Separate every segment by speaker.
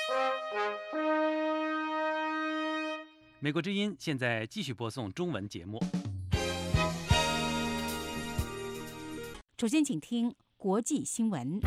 Speaker 1: 美国之音现在继续播送中文节目。
Speaker 2: 首先，请听国际新闻。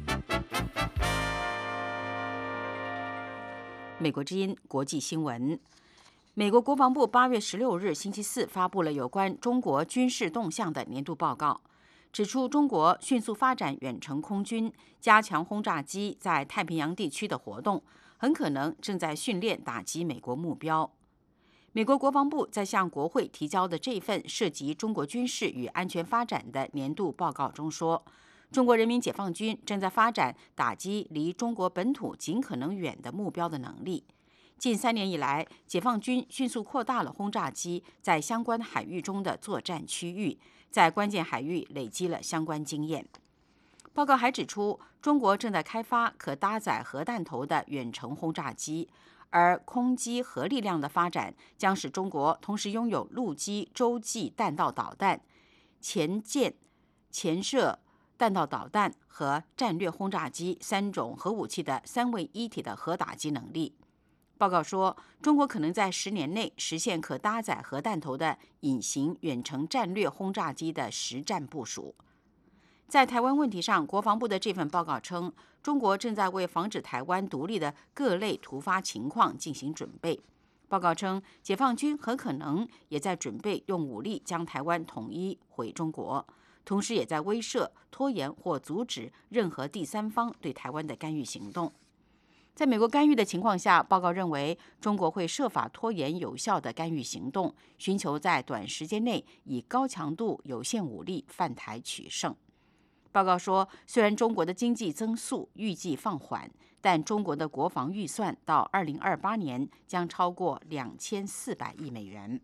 Speaker 2: 美国之音国际新闻。美国国防部8月16日星期四发布了有关中国军事动向的年度报告，指出中国迅速发展远程空军，加强轰炸机在太平洋地区的活动，很可能正在训练打击美国目标。美国国防部在向国会提交的这份涉及中国军事与安全发展的年度报告中说，中国人民解放军正在发展打击离中国本土尽可能远的目标的能力。近3年以来，解放军迅速扩大了轰炸机在相关海域中的作战区域，在关键海域累积了相关经验。报告还指出，中国正在开发可搭载核弹头的远程轰炸机，而空机核力量的发展将使中国同时拥有陆基洲际弹道导弹、前舰、前射弹道导弹和战略轰炸机3种核武器的3位一体的核打击能力。报告说，中国可能在10年内实现可搭载核弹头的隐形远程战略轰炸机的实战部署。在台湾问题上，国防部的这份报告称，中国正在为防止台湾独立的各类突发情况进行准备。报告称，解放军很可能也在准备用武力将台湾统一回中国，同时也在威慑、拖延或阻止任何第三方对台湾的干预行动。在美国干预的情况下，报告认为中国会设法拖延有效的干预行动，寻求在短时间内以高强度有限武力犯台取胜。报告说，虽然中国的经济增速预计放缓，但中国的国防预算到2028年将超过2400亿美元。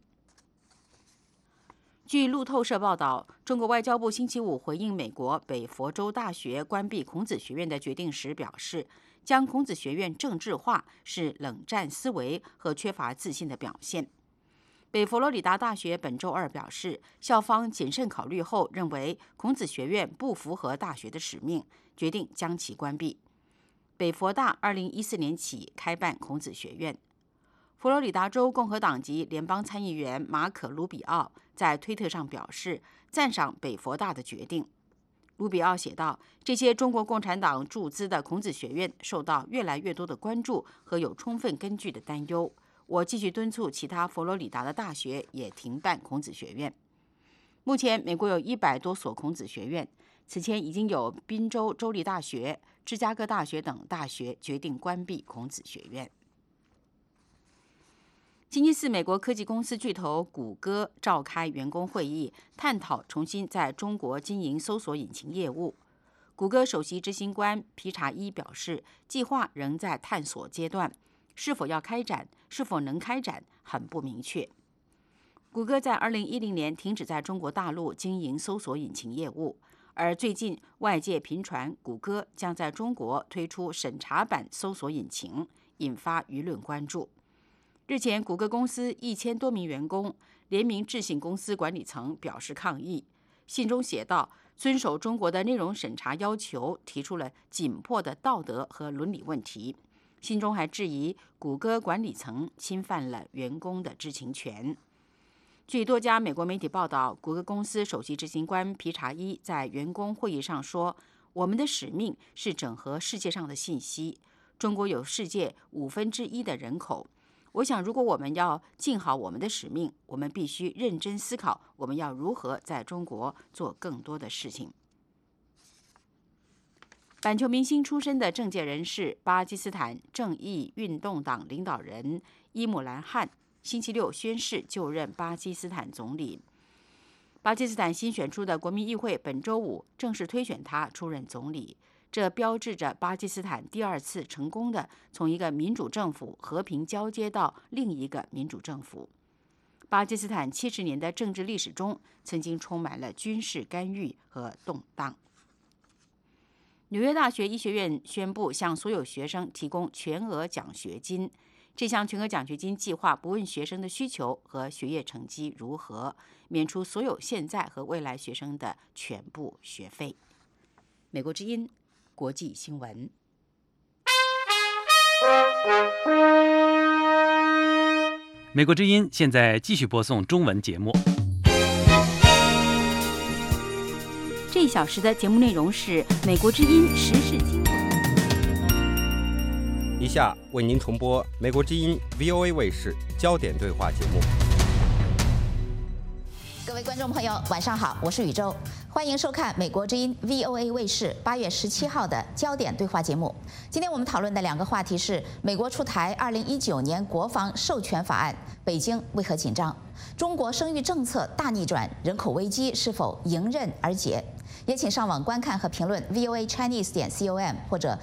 Speaker 2: 据路透社报道，中国外交部星期五回应美国北佛州大学关闭孔子学院的决定时表示，将孔子学院政治化是冷战思维和缺乏自信的表现。北佛罗里达大学本周二表示，校方谨慎考虑后认为孔子学院不符合大学的使命，决定将其关闭。北佛大2014年起开办孔子学院。佛罗里达州共和党籍联邦参议员马可·卢比奥在推特上表示，赞赏北佛大的决定。卢比奥写道：“这些中国共产党注资的孔子学院受到越来越多的关注和有充分根据的担忧。我继续敦促其他佛罗里达的大学也停办孔子学院。”目前，美国有100多所孔子学院，此前已经有宾州州立大学、芝加哥大学等大学决定关闭孔子学院。星期四，美国科技公司巨头谷歌召开员工会议，探讨重新在中国经营搜索引擎业务。谷歌首席执行官皮查伊表示，计划仍在探索阶段，是否要开展、是否能开展很不明确。谷歌在2010年停止在中国大陆经营搜索引擎业务，而最近外界频传谷歌将在中国推出审查版搜索引擎，引发舆论关注。日前，谷歌公司1000多名员工联名致信公司管理层，表示抗议。信中写道，遵守中国的内容审查要求提出了紧迫的道德和伦理问题。信中还质疑谷歌管理层侵犯了员工的知情权。据多家美国媒体报道，谷歌公司首席执行官皮查伊在员工会议上说：“我们的使命是整合世界上的信息。中国有世界1/5的人口。我想，如果我们要尽好我们的使命，我们必须认真思考我们要如何在中国做更多的事情。”板球明星出身的政界人士、巴基斯坦正义运动党领导人伊姆兰汗星期六宣誓就任巴基斯坦总理。巴基斯坦新选出的国民议会本周五正式推选他出任总理。这标志着巴基斯坦第2次成功的从一个民主政府和平交接到另一个民主政府。巴基斯坦70年的政治历史中，曾经充满了军事干预和动荡。纽约大学医学院宣布向所有学生提供全额奖学金。这项全额奖学金计划不问学生的需求和学业成绩如何，免除所有现在和未来学生的全部学费。美国之音国际新闻。
Speaker 1: 美国之音现在继续播送中文节目。
Speaker 2: 这一小时的节目内容是美国之音时事经纬。
Speaker 3: 以下为您重播美国之音 VOA 卫视焦点对话节目。
Speaker 4: 各位观众朋友，晚上好，我是宇宙，欢迎收看美国之音 VOA 卫视8月17号的焦点对话节目。今天我们讨论的两个话题是：美国出台2019年国防授权法案，北京为何紧张？中国生育政策大逆转，人口危机是否迎刃而解？也请上网观看和评论 voachinese.com 或者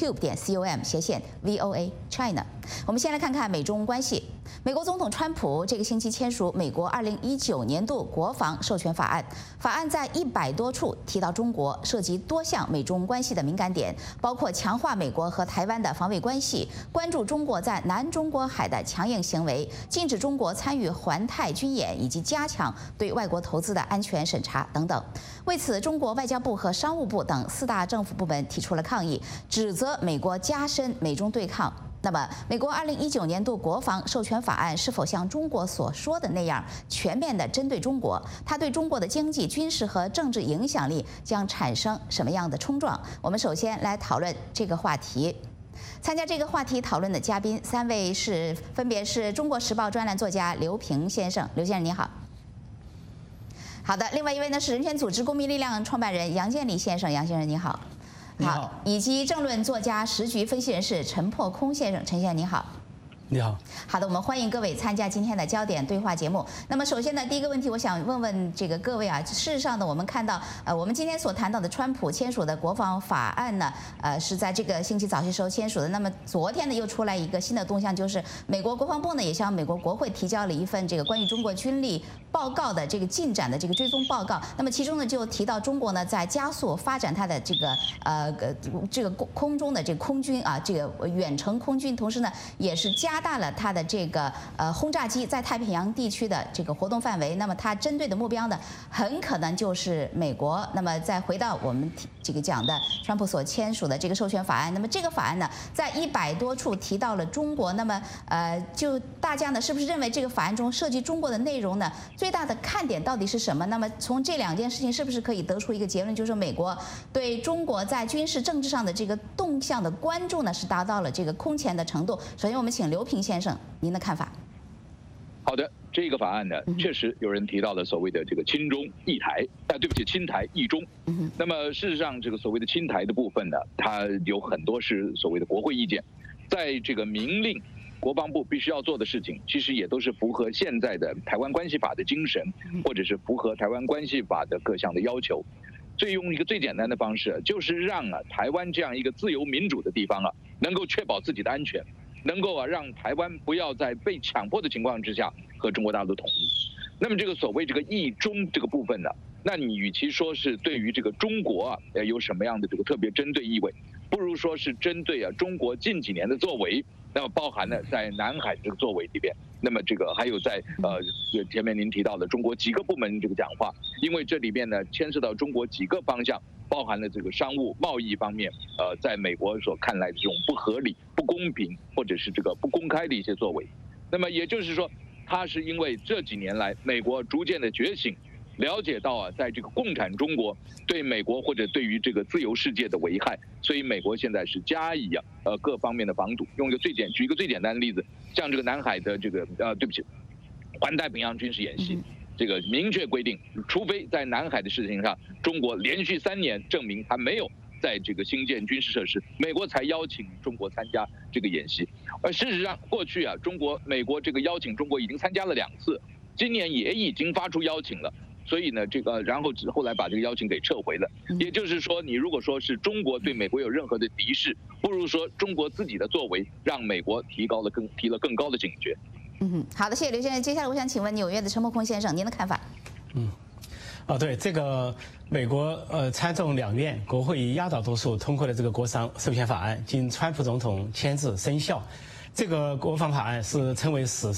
Speaker 4: youtube.com/VOA China。我们先来看看美中关系。美国总统川普这个星期签署美国2019年度国防授权法案，法案在100多处提到中国，涉及多项美中关系的敏感点，包括强化美国和台湾的防卫关系，关注中国在南中国海的强硬行为，禁止中国参与环太军演，以及加强对外国投资的安全审查等等。为此，中国外交部和商务部等4大政府部门提出了抗议，指责美国加深美中对抗。那么，美国2019年度国防授权法案是否像中国所说的那样全面地针对中国？它对中国的经济、军事和政治影响力将产生什么样的冲撞？我们首先来讨论这个话题。参加这个话题讨论的嘉宾3位分别是中国时报专栏作家刘平先生，刘先生你好。好的，另外一位呢是人权组织公民力量创办人杨建礼先生，杨先生你好。好，以及政论作家、时局分析人士陈破空先生，陈先生你好。
Speaker 5: 你好。
Speaker 4: 好的，我们欢迎各位参加今天的焦点对话节目。那么首先呢，第一个问题，我想问问这个各位啊，事实上呢，我们看到我们今天所谈到的川普签署的国防法案呢，是在这个星期早些时候签署的。那么昨天呢，又出来一个新的动向，就是美国国防部呢也向美国国会提交了一份这个关于中国军力报告的这个进展的这个追踪报告。那么其中呢就提到中国呢在加速发展它的这个空中的这个空军啊，这个远程空军，同时呢也是加大了它的这个轰炸机在太平洋地区的这个活动范围。那么它针对的目标呢，很可能就是美国。那么再回到我们这个讲的川普所签署的这个授权法案，那么这个法案呢，在100多处提到了中国。那么就大家呢是不是认为这个法案中涉及中国的内容呢，最大的看点到底是什么？那么从这2件事情是不是可以得出一个结论，就是说美国对中国在军事政治上的这个动向的关注呢，是达到了这个空前的程度？首先我们请刘平先生您的看法。
Speaker 6: 好的，这个法案呢，确实有人提到了所谓的这个亲中抑台，对不起，亲台抑中。那么事实上，这个所谓的亲台的部分呢，它有很多是所谓的国会意见，在这个明令国防部必须要做的事情，其实也都是符合现在的台湾关系法的精神，或者是符合台湾关系法的各项的要求。所以用一个最简单的方式，就是让台湾这样一个自由民主的地方能够确保自己的安全。能够让台湾不要在被强迫的情况之下和中国大陆统一。那么这个所谓这个抑中这个部分呢，那你与其说是对于这个中国有什么样的这个特别针对意味，不如说是针对中国近几年的作为，那么包含了在南海这个作为里边，那么这个还有在前面您提到的中国几个部门这个讲话，因为这里边呢牵涉到中国几个方向，包含了这个商务贸易方面，在美国所看来的这种不合理、不公平或者是这个不公开的一些作为。那么也就是说，它是因为这几年来美国逐渐的觉醒，了解到在这个共产中国对美国或者对于这个自由世界的危害，所以美国现在是加以各方面的防堵。举一个最简单的例子，像这个南海的这个环太平洋军事演习。这个明确规定，除非在南海的事情上，中国连续3年证明它没有在这个新建军事设施，美国才邀请中国参加这个演习。而事实上，过去美国这个邀请中国已经参加了2次，今年也已经发出邀请了。所以呢，然后后来把这个邀请给撤回了。也就是说，你如果说是中国对美国有任何的敌视，不如说中国自己的作为让美国提了更高的警觉。
Speaker 4: 好的，谢谢刘先生。接下来我想请问纽约的陈破空先生，您的看法？
Speaker 5: 对这个美国参众两院国会以压倒多数通过了这个国防授权法案，经川普总统签字生效。这个国防法案是称为史上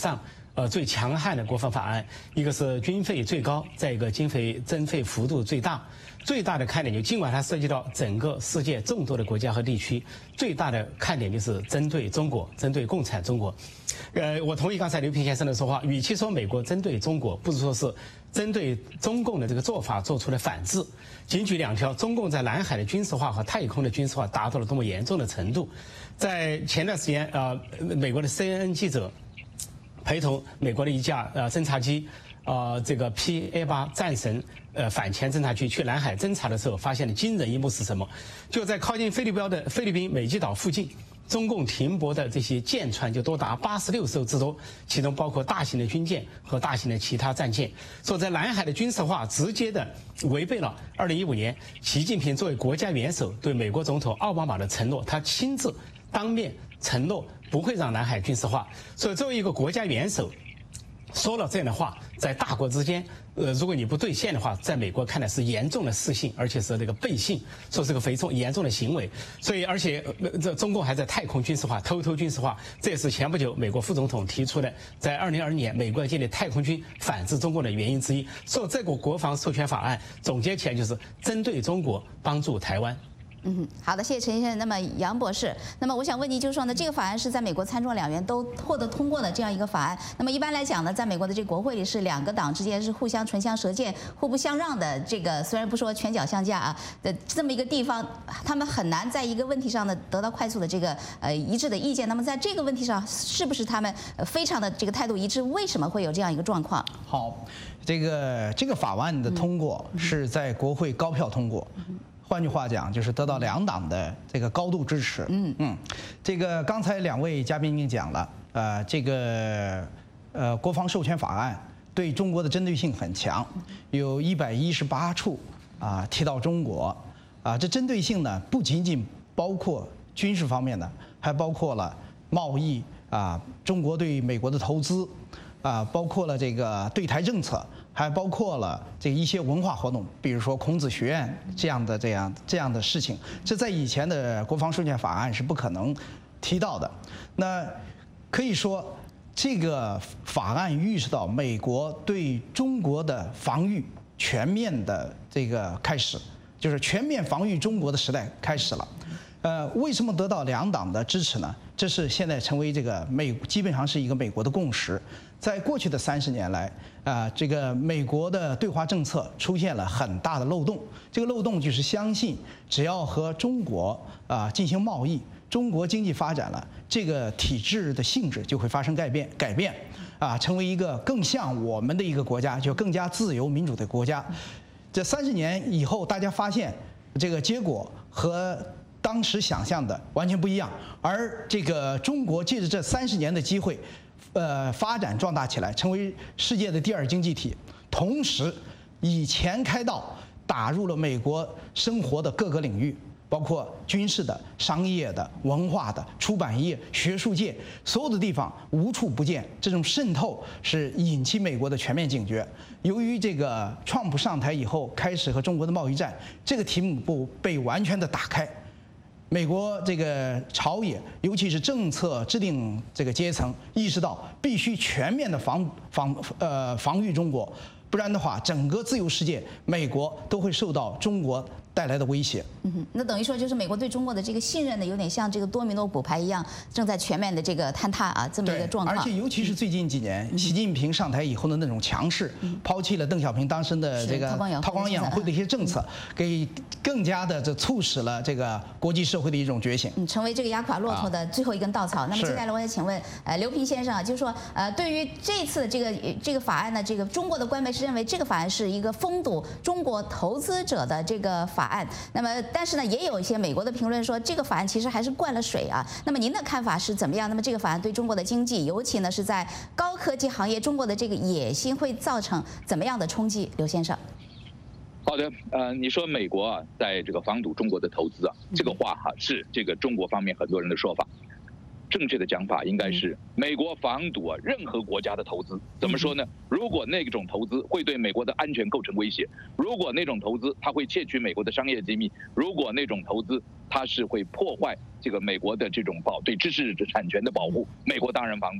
Speaker 5: 最强悍的国防法案，一个是军费最高，再一个经费增费幅度最大。最大的看点就尽管它涉及到整个世界众多的国家和地区，最大的看点就是针对中国，针对共产中国。我同意刚才刘平先生的说话，与其说美国针对中国，不如说是针对中共的这个做法做出了反制。仅举2条，中共在南海的军事化和太空的军事化达到了多么严重的程度。在前段时间，美国的 CNN 记者陪同美国的一架侦察机，这个 P-A8 战神反潜侦察机去南海侦察的时候，发现的惊人一幕是什么？就在靠近菲律宾美济岛附近，中共停泊的这些舰船就多达86艘之多，其中包括大型的军舰和大型的其他战舰。说在南海的军事化直接的违背了2015年习近平作为国家元首对美国总统奥巴马的承诺，他亲自当面承诺不会让南海军事化。所以作为一个国家元首说了这样的话，在大国之间，如果你不兑现的话，在美国看来是严重的失信，而且是这个背信，说是个非常严重的行为。所以，而且这中共还在太空军事化、偷军事化，这也是前不久美国副总统提出的，在2022年美国建立太空军反制中共的原因之一。所以，这个国防授权法案总结起来就是针对中国，帮助台湾。
Speaker 4: 好的，谢谢陈先生。那么杨博士，那么我想问您，就是说呢，这个法案是在美国参众两院都获得通过的这样一个法案。那么一般来讲呢，在美国的这个国会里是2个党之间是互相唇枪舌剑、互不相让的。这个虽然不说拳脚相加啊的这么一个地方，他们很难在一个问题上呢得到快速的这个一致的意见。那么在这个问题上，是不是他们非常的这个态度一致？为什么会有这样一个状况？
Speaker 7: 好，这个法案的通过是在国会高票通过。换句话讲，就是得到2党的这个高度支持。这个刚才2位嘉宾已经讲了，这个国防授权法案对中国的针对性很强，有118处提到中国，这针对性呢不仅仅包括军事方面的，还包括了贸易中国对美国的投资。包括了这个对台政策，还包括了这一些文化活动，比如说孔子学院这样的事情，这在以前的国防授权法案是不可能提到的。那可以说，这个法案预示到美国对中国的防御全面的这个开始，就是全面防御中国的时代开始了。为什么得到2党的支持呢？这是现在成为这个基本上是一个美国的共识。在过去的30年来，这个美国的对华政策出现了很大的漏洞。这个漏洞就是相信，只要和中国进行贸易，中国经济发展了，这个体制的性质就会发生改变，成为一个更像我们的一个国家，就更加自由民主的国家。这30年以后，大家发现这个结果和当时想象的完全不一样，而这个中国借着这30年的机会，发展壮大起来，成为世界的第2经济体，同时以钱开道，打入了美国生活的各个领域，包括军事的、商业的、文化的、出版业、学术界，所有的地方无处不见。这种渗透是引起美国的全面警觉。由于这个川普上台以后，开始和中国的贸易战，这个题目被完全的打开。美国这个朝野，尤其是政策制定这个阶层，意识到必须全面的防御中国，不然的话，整个自由世界，美国都会受到中国带来的威胁。
Speaker 4: 那等于说就是美国对中国的这个信任呢，有点像这个多米诺骨牌一样，正在全面的这个坍塌这么一个状况。
Speaker 7: 而且尤其是最近几年，习近平上台以后的那种强势，抛弃了邓小平当时的这个韬光养晦的一些政策，给更加的促使了这个国际社会的一种觉醒，
Speaker 4: 成为这个压垮骆驼的最后一根稻草。那么接下来我也请问刘平先生就是说对于这次这个法案呢，这个中国的官媒是认为这个法案是一个封堵中国投资者的这个法案。那么但是呢，也有一些美国的评论说这个法案其实还是灌了水啊。那么您的看法是怎么样？那么这个法案对中国的经济，尤其呢是在高科技行业，中国的这个野心会造成怎么样的冲击？刘先生。
Speaker 6: 好的，你说美国在这个防堵中国的投资这个话是这个中国方面很多人的说法。正确的讲法应该是美国防堵任何国家的投资。怎么说呢？如果那种投资会对美国的安全构成威胁，如果那种投资它会窃取美国的商业机密，如果那种投资它是会破坏这个美国的这种对知识产权的保护，美国当然防堵。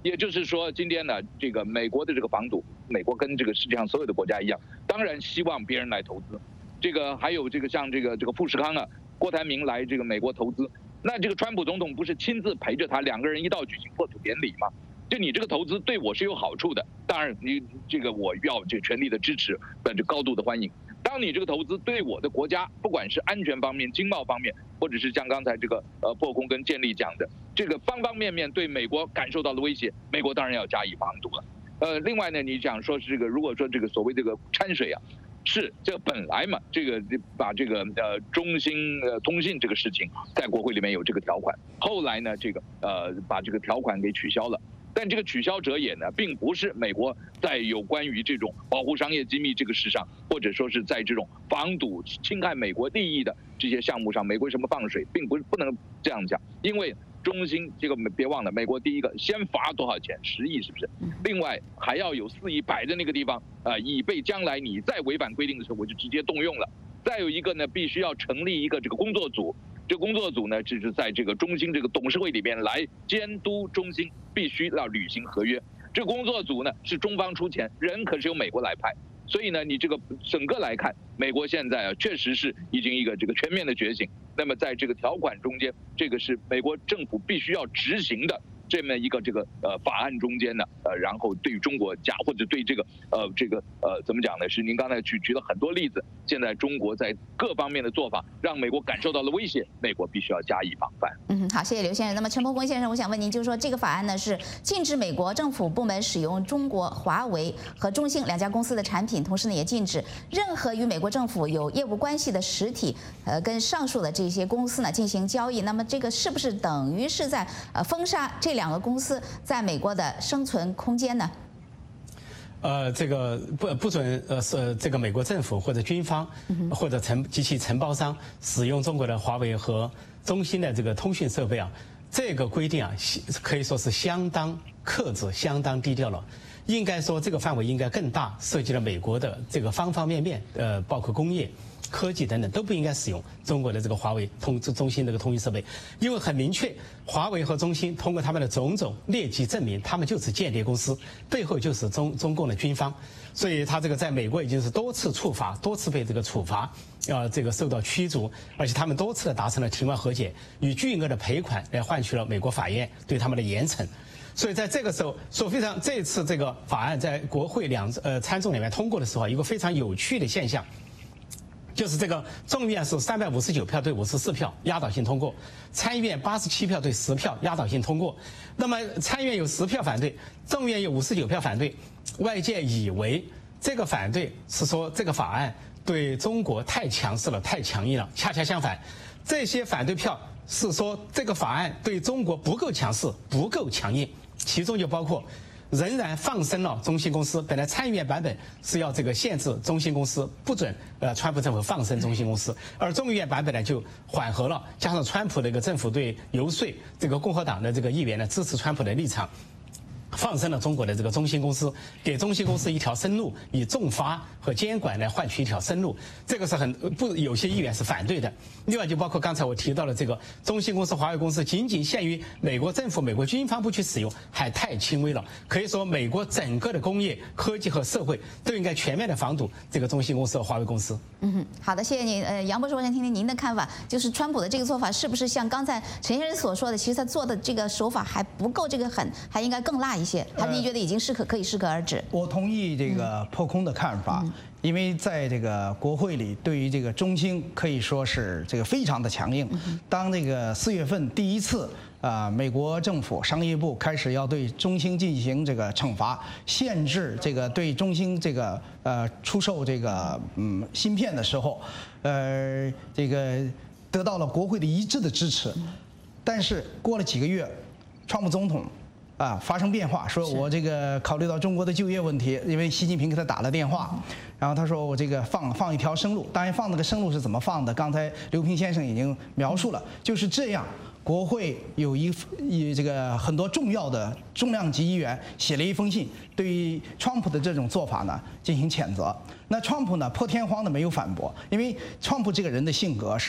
Speaker 6: 也就是说，今天呢，这个美国的这个防堵，美国跟这个世界上所有的国家一样，当然希望别人来投资。这个还有这个像这个富士康啊，郭台铭来这个美国投资，那这个川普总统不是亲自陪着他2个人一道举行破土典礼吗？就你这个投资对我是有好处的，当然你这个我要这全力的支持，这高度的欢迎。当你这个投资对我的国家，不管是安全方面、经贸方面，或者是像刚才这个破空跟建立讲的，这个方方面面对美国感受到了威胁，美国当然要加以防堵了。另外呢，你讲说是这个，如果说这个所谓这个掺水啊，是这本来嘛，这个把这个中兴通信这个事情在国会里面有这个条款，后来呢这个把这个条款给取消了。但这个取消者也呢，并不是美国在有关于这种保护商业机密这个事上，或者说是在这种防堵侵害美国利益的这些项目上，美国什么放水，并不能这样讲。因为中兴这个别忘了，美国第一个先罚多少钱，10亿是不是？另外还要有4亿摆在那个地方，以备将来你再违反规定的时候，我就直接动用了。再有一个呢，必须要成立一个这个工作组。这工作组呢，就是在这个中兴这个董事会里面来监督中兴必须要履行合约。这个工作组呢是中方出钱，人可是由美国来派，所以呢，你这个整个来看，美国现在啊确实是已经一个这个全面的觉醒。那么在这个条款中间，这个是美国政府必须要执行的这么一个这个法案中间呢，然后对于中国或者对这个怎么讲呢？是您刚才举了很多例子，现在中国在各方面的做法让美国感受到了威胁，美国必须要加以防范。
Speaker 4: 好，谢谢刘先生。那么陈伯公先生，我想问您，就是说这个法案呢是禁止美国政府部门使用中国华为和中兴2家公司的产品，同时呢也禁止任何与美国政府有业务关系的实体，跟上述的这些公司呢进行交易。那么这个是不是等于是在封杀这2个公司在美国的生存空间呢？
Speaker 5: 这个不准是这个美国政府或者军方或者及其承包商使用中国的华为和中兴的这个通讯设备啊，这个规定啊可以说是相当克制、相当低调了。应该说这个范围应该更大，涉及了美国的这个方方面面，包括工业、科技等等都不应该使用中国的这个华为中兴这个通讯设备，因为很明确，华为和中兴通过他们的种种劣迹证明，他们就是间谍公司，背后就是中共的军方，所以他这个在美国已经是多次触法，多次被这个处罚，这个受到驱逐，而且他们多次的达成了庭外和解，以巨额的赔款来换取了美国法院对他们的严惩。所以在这个时候，非常这次这个法案在国会参众里面通过的时候，一个非常有趣的现象。就是这个众议院是359票对54票压倒性通过，参议院87票对10票压倒性通过。那么参议院有10票反对，众议院有59票反对。外界以为这个反对是说这个法案对中国太强势了、太强硬了，恰恰相反，这些反对票是说这个法案对中国不够强势、不够强硬，其中就包括。仍然放生了中兴公司。本来参议院版本是要这个限制中兴公司，不准川普政府放生中兴公司，而众议院版本呢就缓和了，加上川普的一个政府对游说这个共和党的这个议员呢支持川普的立场。放生了中国的这个中兴公司，给中兴公司一条生路，以重罚和监管来换取一条生路，这个是有些议员是反对的。另外就包括刚才我提到的这个中兴公司、华为公司，仅仅限于美国政府、美国军方不去使用，还太轻微了。可以说，美国整个的工业、科技和社会都应该全面的防堵这个中兴公司和华为公司。
Speaker 4: 好的，谢谢您。杨博士，我想听听您的看法，就是川普的这个做法是不是像刚才陈先生所说的，其实他做的这个手法还不够这个狠，还应该更辣一些？还是您觉得已经可以适可而止？
Speaker 7: 我同意这个破空的看法，因为在这个国会里，对于这个中兴可以说是这个非常的强硬。当这个4月份第一次美国政府商业部开始要对中兴进行这个惩罚，限制这个对中兴这个出售这个芯片的时候，这个得到了国会的一致的支持。但是过了几个月，川普总统发生变化，说我这个考虑到中国的就业问题，因为习近平给他打了电话，然后他说我这个放一条生路。当然放那个生路是怎么放的，刚才刘平先生已经描述了，就是这样。国会有这个很多重要的重量级议员写了一封信，对于川普的这种做法呢进行谴责。那川普呢破天荒的没有反驳，因为川普这个人的性格是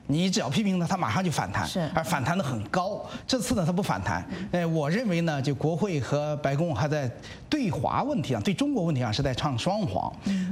Speaker 7: 你只要批评他，他马上就反弹，而反弹的很高。这次呢，他不反弹。我认为呢，就国会和白宫还在对华问题上、对中国问题上是在唱双簧。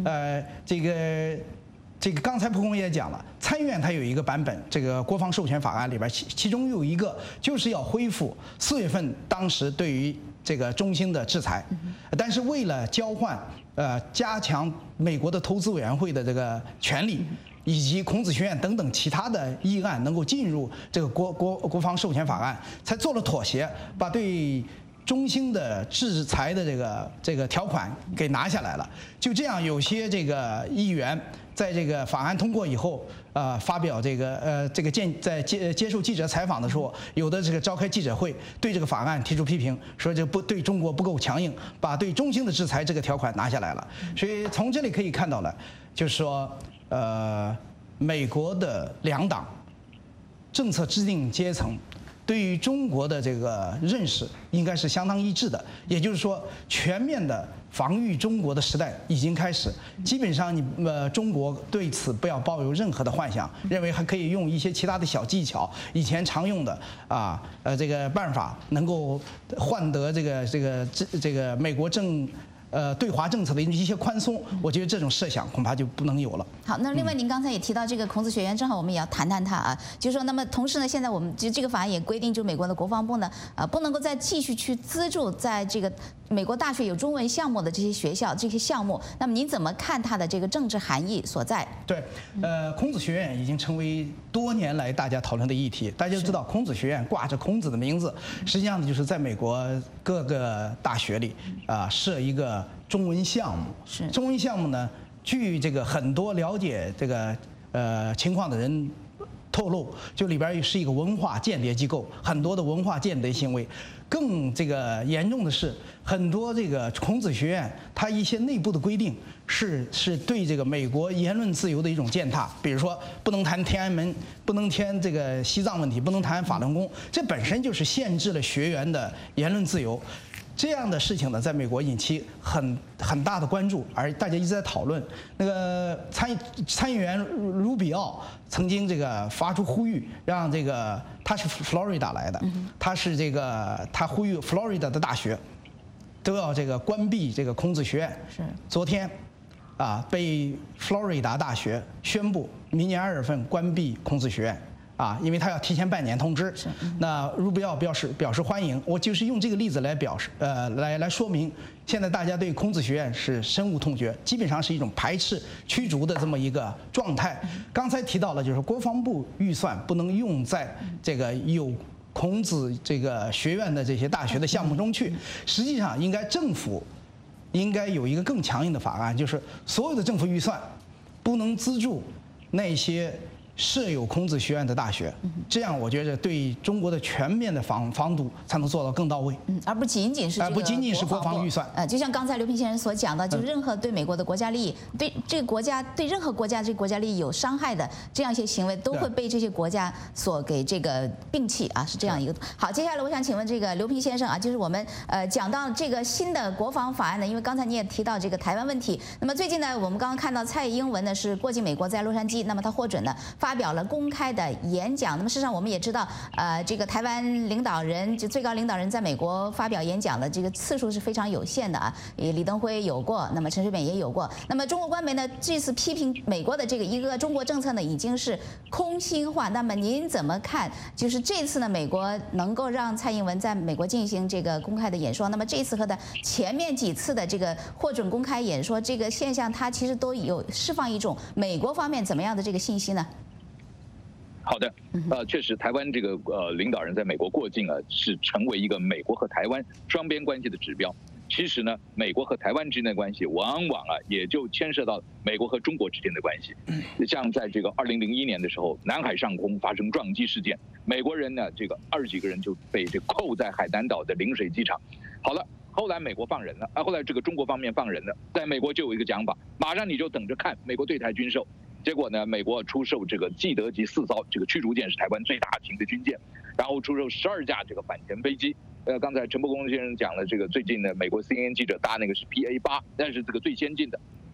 Speaker 7: 这个刚才蒲公也讲了，参议院它有一个版本，这个国防授权法案里边，其中有一个就是要恢复4月份当时对于这个中兴的制裁，但是为了交换加强美国的投资委员会的这个权利，以及孔子学院等等其他的议案能够进入这个国防授权法案，才做了妥协，把对中兴的制裁的这个条款给拿下来了。就这样，有些这个议员在这个法案通过以后，发表在接受记者采访的时候，有的这个召开记者会，对这个法案提出批评，说这不对中国不够强硬，把对中兴的制裁这个条款拿下来了。所以从这里可以看到了，就是说，美国的两党政策制定阶层对于中国的这个认识应该是相当一致的，也就是说，全面的防御中国的时代已经开始。基本上中国对此不要抱有任何的幻想，认为还可以用一些其他的小技巧，以前常用的这个办法，能够换得这个美国对华政策的一些宽松，我觉得这种设想恐怕就不能有了。
Speaker 4: 好，那另外您刚才也提到这个孔子学院，正好我们也要谈谈它啊，就是说，那么同时呢，现在我们这个法案也规定，就美国的国防部呢，不能够再继续去资助在这个美国大学有中文项目的这些学校这些项目。那么您怎么看它的这个政治含义所在？
Speaker 7: 对，孔子学院已经成为多年来大家讨论的议题。大家知道，孔子学院挂着孔子的名字，实际上呢，就是在美国各个大学里设一个中文项目。是中文项目呢，据这个很多了解这个情况的人透露，就里边是一个文化间谍机构，很多的文化间谍行为。更这个严重的是，很多这个孔子学院它一些内部的规定是对这个美国言论自由的一种践踏。比如说，不能谈天安门，不能谈这个西藏问题，不能谈法轮功，这本身就是限制了学员的言论自由。这样的事情呢，在美国引起很大的关注，而大家一直在讨论。那个参议员卢比奥曾经这个发出呼吁，让这个他是佛罗里达来的，他呼吁佛罗里达的大学都要这个关闭这个孔子学院。是昨天被佛罗里达大学宣布明年2月份关闭孔子学院。因为他要提前半年通知。那卢比奥表示欢迎。我就是用这个例子来来说明，现在大家对孔子学院是深恶痛绝，基本上是一种排斥、驱逐的这么一个状态。刚才提到了，就是国防部预算不能用在这个有孔子这个学院的这些大学的项目中去。实际上，政府应该有一个更强硬的法案，就是所有的政府预算不能资助那些设有孔子学院的大学，这样我觉得对中国的全面的防堵才能做到更到位，
Speaker 4: 而不仅仅是
Speaker 7: 国防预算。
Speaker 4: 就像刚才刘平先生所讲的，就是任何对美国的国家利益、对这个国家、对任何国家这个国家利益有伤害的这样一些行为，都会被这些国家所给这个摒弃是这样一个。好，接下来我想请问这个刘平先生就是我们讲到这个新的国防法案呢，因为刚才你也提到这个台湾问题，那么最近呢，我们刚刚看到蔡英文呢是过境美国，在洛杉矶，那么他获准呢发表了公开的演讲。那么事实上我们也知道，这个台湾领导人就最高领导人在美国发表演讲的这个次数是非常有限的李登辉有过，那么陈水扁也有过。那么中国官媒呢这次批评美国的这个一个中国政策呢已经是空心化。那么您怎么看？就是这次呢美国能够让蔡英文在美国进行这个公开的演说，那么这次和的前面几次的这个获准公开演说这个现象，它其实都有释放一种美国方面怎么样的这个信息呢？
Speaker 6: 好的，确实，台湾这个领导人在美国过境是成为一个美国和台湾双边关系的指标。其实呢，美国和台湾之间的关系，往往也就牵涉到美国和中国之间的关系。像在这个2001年的时候，南海上空发生撞击事件，美国人呢这个20几个人就被扣在海南岛的陵水机场。好了。后来美国放人了，后来这个中国方面放人了，在美国就有一个讲法，马上你就等着看美国对台军售。结果呢，美国出售这个既得级4艘这个驱逐舰，是台湾最大型的军舰，然后出售12架这个反潜飞机。刚才陈伯公先生讲了，这个最近的美国 CNN 记者搭那个是 PA8，但是这个最先进的。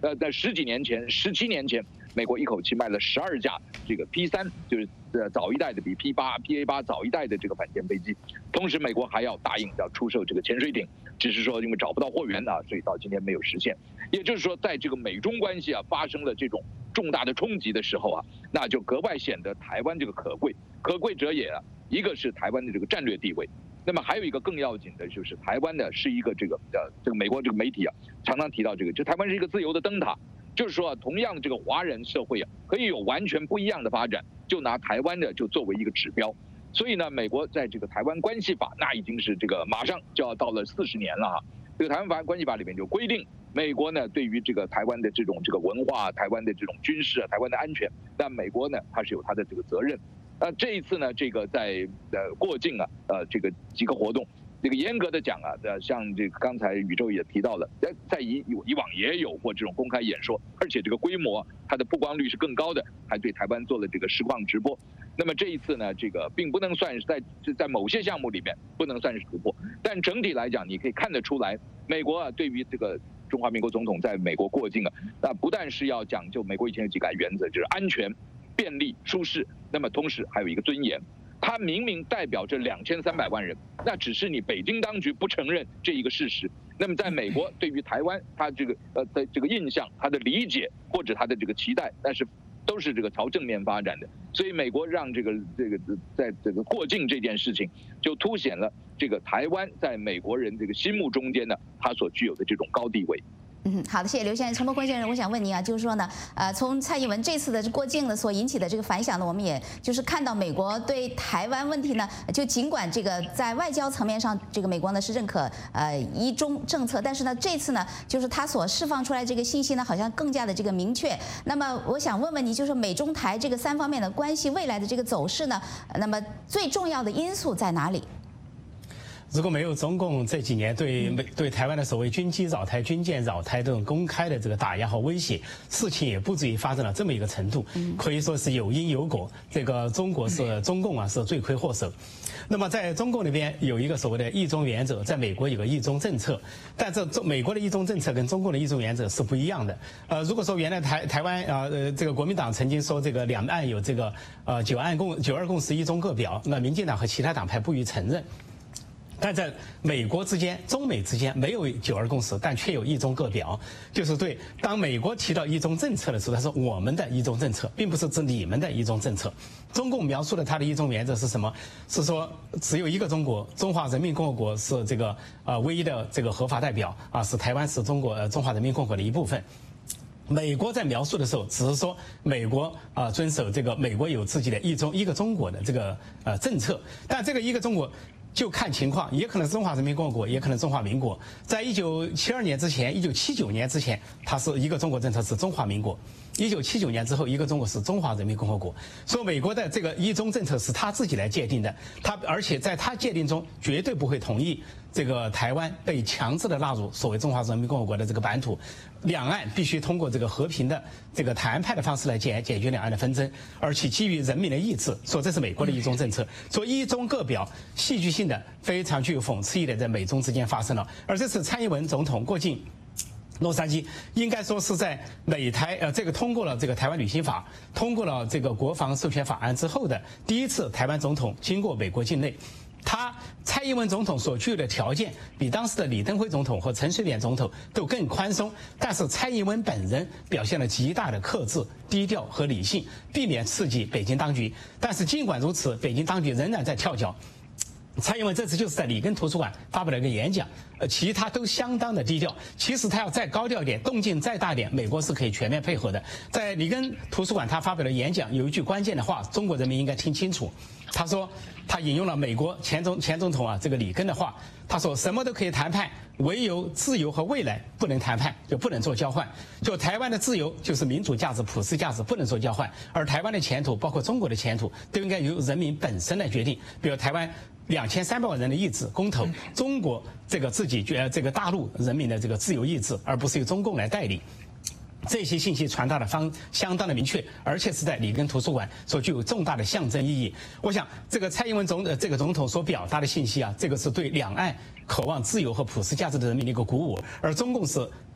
Speaker 6: 在17年前，美国一口气卖了12架这个 P3，就是早一代的比 PA8早一代的这个反潜飞机。同时，美国还要答应要出售这个潜水艇，只是说因为找不到货源所以到今天没有实现。也就是说，在这个美中关系发生了这种重大的冲击的时候那就格外显得台湾这个可贵者也一个是台湾的这个战略地位。那么还有一个更要紧的就是台湾呢是一个这个美国这个媒体常常提到这个，就台湾是一个自由的灯塔，就是说同样的这个华人社会可以有完全不一样的发展，就拿台湾的就作为一个指标。所以呢，美国在这个台湾关系法那已经是这个马上就要到了40年了这个台湾关系法里面就规定，美国呢对于这个台湾的这种文化、台湾的这种军事台湾的安全，但美国呢它是有它的这个责任。这一次呢，这个在过境这个几个活动，这个严格的讲像这个刚才宇宙也提到了，在以往也有过这种公开演说，而且这个规模它的曝光率是更高的，还对台湾做了这个实况直播。那么这一次呢，这个并不能算是在某些项目里面不能算是突破，但整体来讲，你可以看得出来，美国对于这个中华民国总统在美国过境那不但是要讲究美国以前有几个原则，就是安全、便利、舒适，那么同时还有一个尊严。它明明代表着2300万人，那只是你北京当局不承认这一个事实。那么在美国对于台湾，它这个的这个印象、它的理解或者它的这个期待，但是都是这个朝正面发展的。所以美国让这个在这个过境这件事情，就凸显了这个台湾在美国人这个心目中间呢，它所具有的这种高地位。
Speaker 4: 好的，谢谢刘先生。陈伯坤先生，我想问您就是说呢，从蔡英文这次的过境呢所引起的这个反响呢，我们也就是看到美国对台湾问题呢，就尽管这个在外交层面上，这个美国呢是认可一中政策，但是呢这次呢，就是他所释放出来这个信息呢，好像更加的这个明确。那么我想问问你，就是美中台这个3方面的关系未来的这个走势呢，那么最重要的因素在哪里？
Speaker 5: 如果没有中共这几年对台湾的所谓军机扰台、军舰扰台这种公开的这个打压和威胁，事情也不至于发展到这么一个程度。可以说是有因有果。这个中共是罪魁祸首。那么在中共那边有一个所谓的一中原则，在美国有个一中政策，但这美国的一中政策跟中共的一中原则是不一样的。如果说原来台湾这个国民党曾经说这个两岸有这个九二共识一中各表，那民进党和其他党派不予承认。但在美国之间、中美之间没有9·2共识，但却有一中各表，就是对当美国提到一中政策的时候，它是我们的一中政策，并不是指你们的一中政策。中共描述的它的一中原则是什么？是说只有一个中国，中华人民共和国是这个唯一的这个合法代表是台湾是中华人民共和国的一部分。美国在描述的时候，只是说美国遵守这个美国有自己的一个中国的这个政策，但这个一个中国就看情况，也可能是中华人民共和国，也可能中华民国。在1972年之前、1979年之前，它是一个中国政策是中华民国；1979年之后，一个中国是中华人民共和国。所以美国的这个一中政策是他自己来界定的，而且在他界定中绝对不会同意这个台湾被强制的纳入所谓中华人民共和国的这个版图。两岸必须通过这个和平的这个谈判的方式来解决两岸的纷争，而且基于人民的意志，说这是美国的一中政策。说一中各表，戏剧性的非常具有讽刺意的在美中之间发生了。而这次蔡英文总统过境洛杉矶，应该说是在美台这个通过了这个台湾旅行法，通过了这个国防授权法案之后的第一次台湾总统经过美国境内。蔡英文总统所具有的条件比当时的李登辉总统和陈水扁总统都更宽松，但是蔡英文本人表现了极大的克制、低调和理性，避免刺激北京当局。但是尽管如此，北京当局仍然在跳脚。蔡英文这次就是在里根图书馆发表了一个演讲，其他都相当的低调。其实他要再高调一点，动静再大点，美国是可以全面配合的。在里根图书馆他发表了演讲，有一句关键的话，中国人民应该听清楚。他说，他引用了美国前总统这个里根的话，他说什么都可以谈判，唯有自由和未来不能谈判，就不能做交换。就台湾的自由就是民主价值、普世价值，不能做交换。而台湾的前途，包括中国的前途，都应该由人民本身来决定。比如台湾2300万人的意志公投，中国这个自己这个大陆人民的这个自由意志，而不是由中共来代理。这些信息传达的相当的明确，而且是在里根图书馆所具有重大的象征意义。我想，这个蔡英文这个总统所表达的信息这个是对两岸渴望自由和普世价值的人民的一个鼓舞，而中共是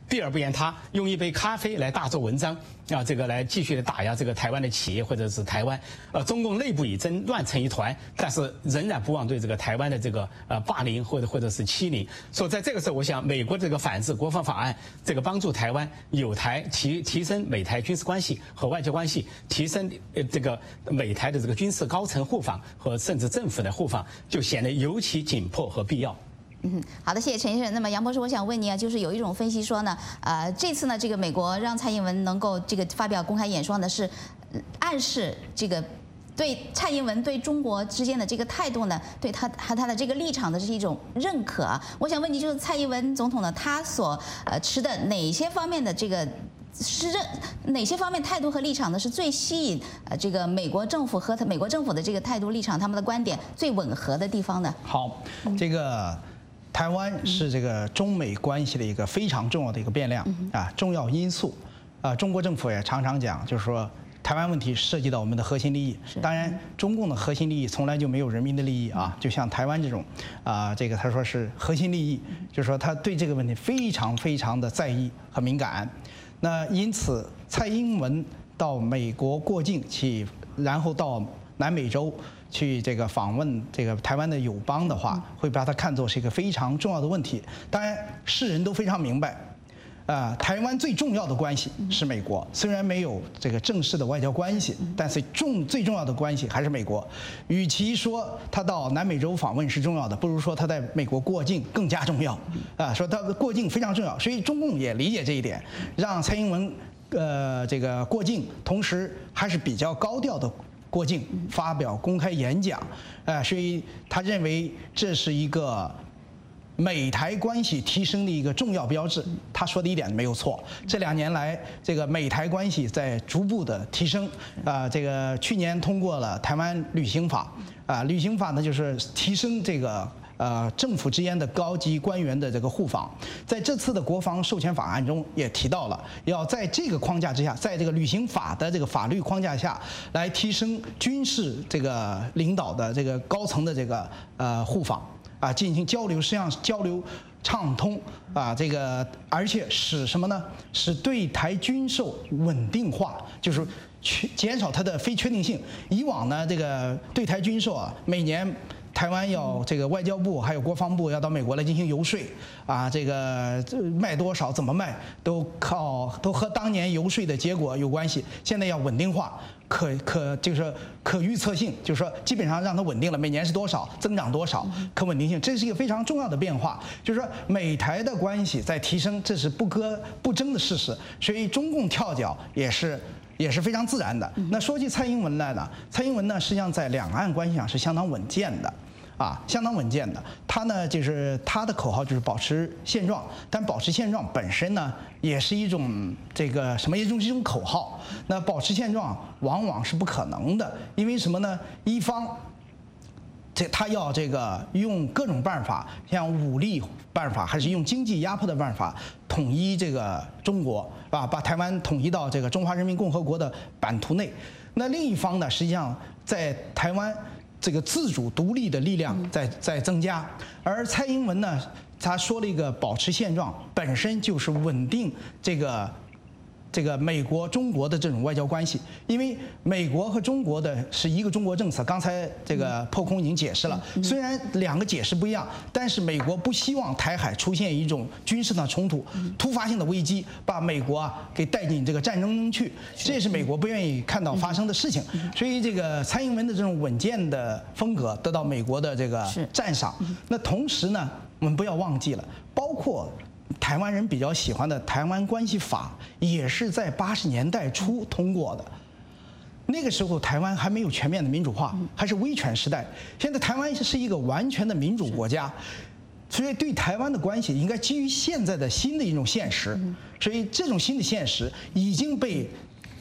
Speaker 5: 避而不言他，用一杯咖啡来大做文章啊，这个来继续的打压这个台湾的企业或者是台湾。中共内部已经乱成一团，但是仍然不忘对这个台湾的这个霸凌或者是欺凌。所以在这个时候，我想美国这个反制国防法案，这个帮助台湾有台提升美台军事关系和外交关系，提升这个美台的这个军事高层互访和甚至政府的互访，就显得尤其紧迫和必要。
Speaker 4: 好的，谢谢陈先生。那么杨博士，我想问你啊，就是有一种分析说呢，这次呢，这个美国让蔡英文能够这个发表公开演说呢，是暗示这个对蔡英文对中国之间的这个态度呢，对他的这个立场的是一种认可啊。我想问你，就是蔡英文总统呢，他所持的哪些方面的这个哪些方面态度和立场呢，是最吸引这个美国政府和美国政府的这个态度立场，他们的观点最吻合的地方呢？
Speaker 7: 好，这个。台湾是这个中美关系的一个非常重要的一个变量啊，重要因素啊。中国政府也常常讲，就是说台湾问题涉及到我们的核心利益。当然，中共的核心利益从来就没有人民的利益啊。就像台湾这种这个他说是核心利益，就是说他对这个问题非常非常的在意和敏感。那因此，蔡英文到美国过境去，然后到南美洲。去这个访问这个台湾的友邦的话，会把它看作是一个非常重要的问题。当然，世人都非常明白，台湾最重要的关系是美国，虽然没有这个正式的外交关系，但是最重要的关系还是美国。与其说他到南美洲访问是重要的，不如说他在美国过境更加重要。说他的过境非常重要，所以中共也理解这一点，让蔡英文这个过境，同时还是比较高调的。过境发表公开演讲，所以他认为这是一个美台关系提升的一个重要标志。他说的一点没有错。这2年来，这个美台关系在逐步的提升。这个去年通过了台湾旅行法，旅行法呢就是提升这个。政府之间的高级官员的这个互访，在这次的国防授权法案中也提到了，要在这个框架之下，在这个旅行法的这个法律框架下来提升军事这个领导的这个高层的这个互访进行交流，实际上交流畅通这个而且使什么呢？使对台军售稳定化，就是减少它的非确定性。以往呢，这个对台军售每年。台湾要这个外交部还有国防部要到美国来进行游说这个卖多少怎么卖都和当年游说的结果有关系。现在要稳定化，就是可预测性，就是说基本上让它稳定了，每年是多少增长多少，可稳定性，这是一个非常重要的变化。就是说美台的关系在提升，这是不争的事实。所以中共跳脚也是非常自然的。那说起蔡英文来呢，蔡英文呢实际上在两岸关系上是相当稳健的。相当稳健的。他呢，就是他的口号就是保持现状，但保持现状本身呢，也是一种这个什么一种口号。那保持现状往往是不可能的，因为什么呢？一方他要这个用各种办法，像武力办法，还是用经济压迫的办法，统一这个中国把台湾统一到这个中华人民共和国的版图内。那另一方呢，实际上在台湾。这个自主独立的力量在增加，而蔡英文呢，他说了一个保持现状，本身就是稳定这个美国中国的这种外交关系，因为美国和中国的是一个中国政策，刚才这个破空已经解释了，虽然两个解释不一样，但是美国不希望台海出现一种军事的冲突、突发性的危机，把美国给带进这个战争中去，这也是美国不愿意看到发生的事情。所以这个蔡英文的这种稳健的风格得到美国的这个赞赏。那同时呢，我们不要忘记了，包括。台湾人比较喜欢的《台湾关系法》也是在80年代初通过的，那个时候台湾还没有全面的民主化，还是威权时代。现在台湾是一个完全的民主国家，所以对台湾的关系应该基于现在的新的一种现实。所以这种新的现实已经被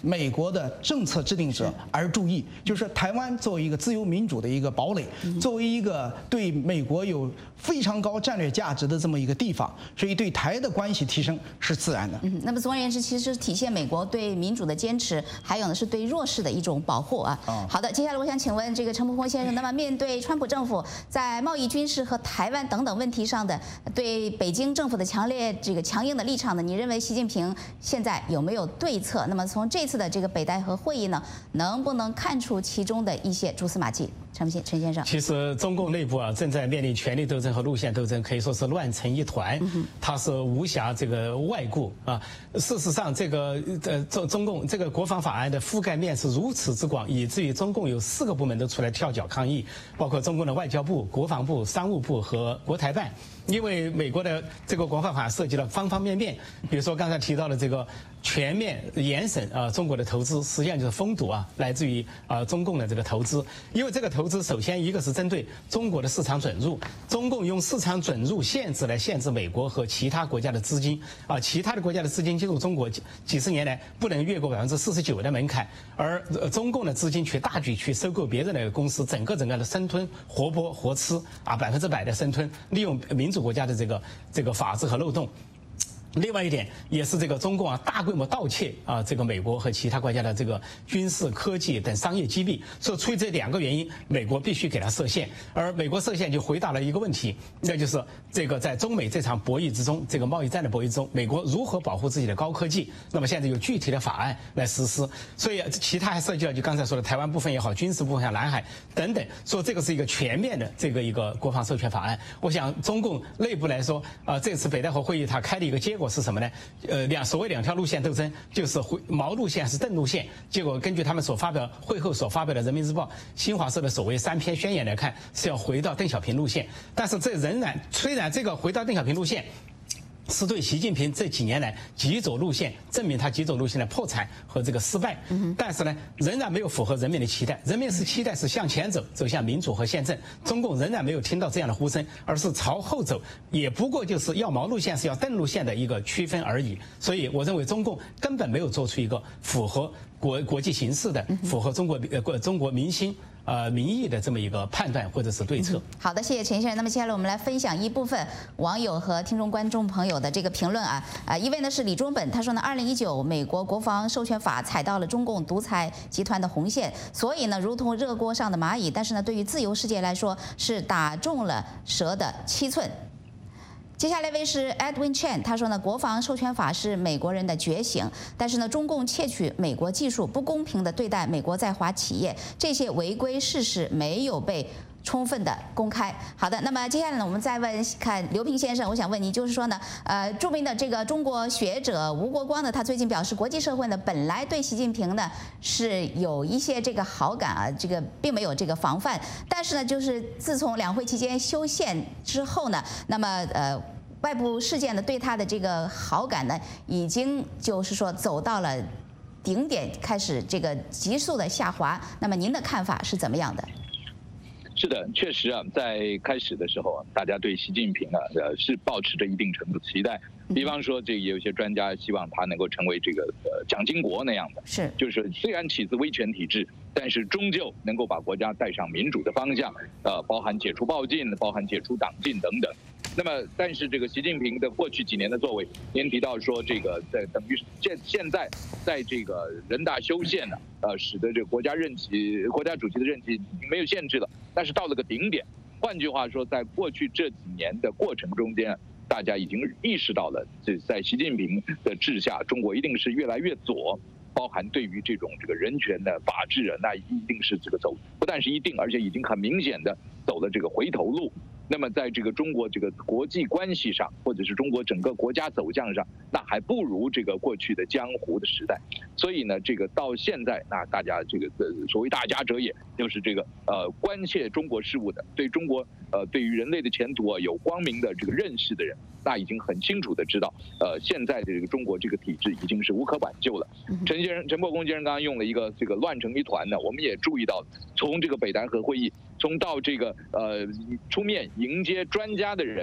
Speaker 7: 美国的政策制定者而注意，就是台湾作为一个自由民主的一个堡垒，作为一个对美国有非常高战略价值的这么一个地方，所以对台的关系提升是自然的。
Speaker 4: 那么总而言之，其实体现美国对民主的坚持，还有呢是对弱势的一种保护啊。好的，接下来我想请问这个陈伯峰先生，那么面对川普政府在贸易、军事和台湾等等问题上的对北京政府的强硬的立场呢，你认为习近平现在有没有对策？那么从这次的这个北戴河会议呢，能不能看出其中的一些蛛丝马迹？陈先生，
Speaker 5: 其实中共内部正在面临权力斗争和路线斗争，可以说是乱成一团，它是无暇这个外顾啊。事实上，这个中共这个国防法案的覆盖面是如此之广，以至于中共有4个部门都出来跳脚抗议，包括中共的外交部、国防部、商务部和国台办。因为美国的这个国防法涉及了方方面面，比如说刚才提到的这个全面严审中国的投资，实际上就是封堵来自于中共的这个投资。因为这个投资首先一个是针对中国的市场准入，中共用市场准入限制来限制美国和其他国家的资金其他的国家的资金进入中国几十年来不能越过49%的门槛，而中共的资金却大举去收购别人的公司，整个的生吞活剥活吃100%的生吞，利用民主国家的这个法治和漏洞。另外一点也是这个中共大规模盗窃这个美国和其他国家的这个军事科技等商业机密，所以出于这2个原因，美国必须给它设限。而美国设限就回答了一个问题，那就是这个在中美这场博弈之中，这个贸易战的博弈之中，美国如何保护自己的高科技？那么现在有具体的法案来实施，所以其他还涉及到就刚才说的台湾部分也好，军事部分像南海等等，说这个是一个全面的一个国防授权法案。我想中共内部来说这次北戴河会议它开的一个结果是什么呢？所谓2条路线斗争，就是毛路线还是邓路线。结果根据他们会后所发表的人民日报、新华社的所谓3篇宣言来看，是要回到邓小平路线。但是这虽然这个回到邓小平路线是对习近平这几年来极左路线证明他极左路线的破产和这个失败，但是呢，仍然没有符合人民的期待。人民期待是向前走，走向民主和宪政。中共仍然没有听到这样的呼声，而是朝后走，也不过就是要毛路线是要邓路线的一个区分而已。所以我认为中共根本没有做出一个符合国际形势的、符合中国民心民意的这么一个判断或者是对策。
Speaker 4: 好的，谢谢陈先生。那么接下来我们来分享一部分网友和听众观众朋友的这个评论一位呢是李忠本，他说呢，2019美国国防授权法踩到了中共独裁集团的红线，所以呢如同热锅上的蚂蚁，但是呢对于自由世界来说是打中了蛇的7寸。接下来一位是 Edwin Chen， 他说呢，国防授权法是美国人的觉醒，但是呢，中共窃取美国技术，不公平地对待美国在华企业，这些违规事实没有被充分的公开。好的，那么接下来呢，我们再看刘平先生，我想问你，就是说呢，著名的这个中国学者吴国光呢，他最近表示，国际社会呢本来对习近平呢是有一些这个好感这个并没有这个防范，但是呢，就是自从两会期间修宪之后呢，那么外部事件呢对他的这个好感呢，已经就是说走到了顶点，开始这个急速的下滑。那么您的看法是怎么样的？
Speaker 6: 是的，确实在开始的时候大家对习近平是抱持着一定程度的期待。比方说，也有些专家希望他能够成为这个蒋经国那样的，就是虽然起自威权体制，但是终究能够把国家带上民主的方向，包含解除暴禁，包含解除党禁等等。那么，但是这个习近平的过去几年的作为，您提到说这个等于现在在这个人大修宪使得这个国家主席的任期已经没有限制了，但是到了个顶点。换句话说，在过去这几年的过程中间，大家已经意识到了，在习近平的治下，中国一定是越来越左。包含对于这个人权的法治那一定是不但是一定，而且已经很明显的走了这个回头路。那么在这个中国这个国际关系上，或者是中国整个国家走向上，那还不如这个过去的江湖的时代。所以呢，这个到现在，那大家这个所谓大家者也，就是这个关切中国事务的，对中国对于人类的前途有光明的这个认识的人，那已经很清楚的知道，现在的这个中国这个体制已经是无可挽救了。陈伯公先生刚刚用了一个这个乱成一团呢，我们也注意到，从这个北戴河会议，从到这个出面迎接专家的人呢，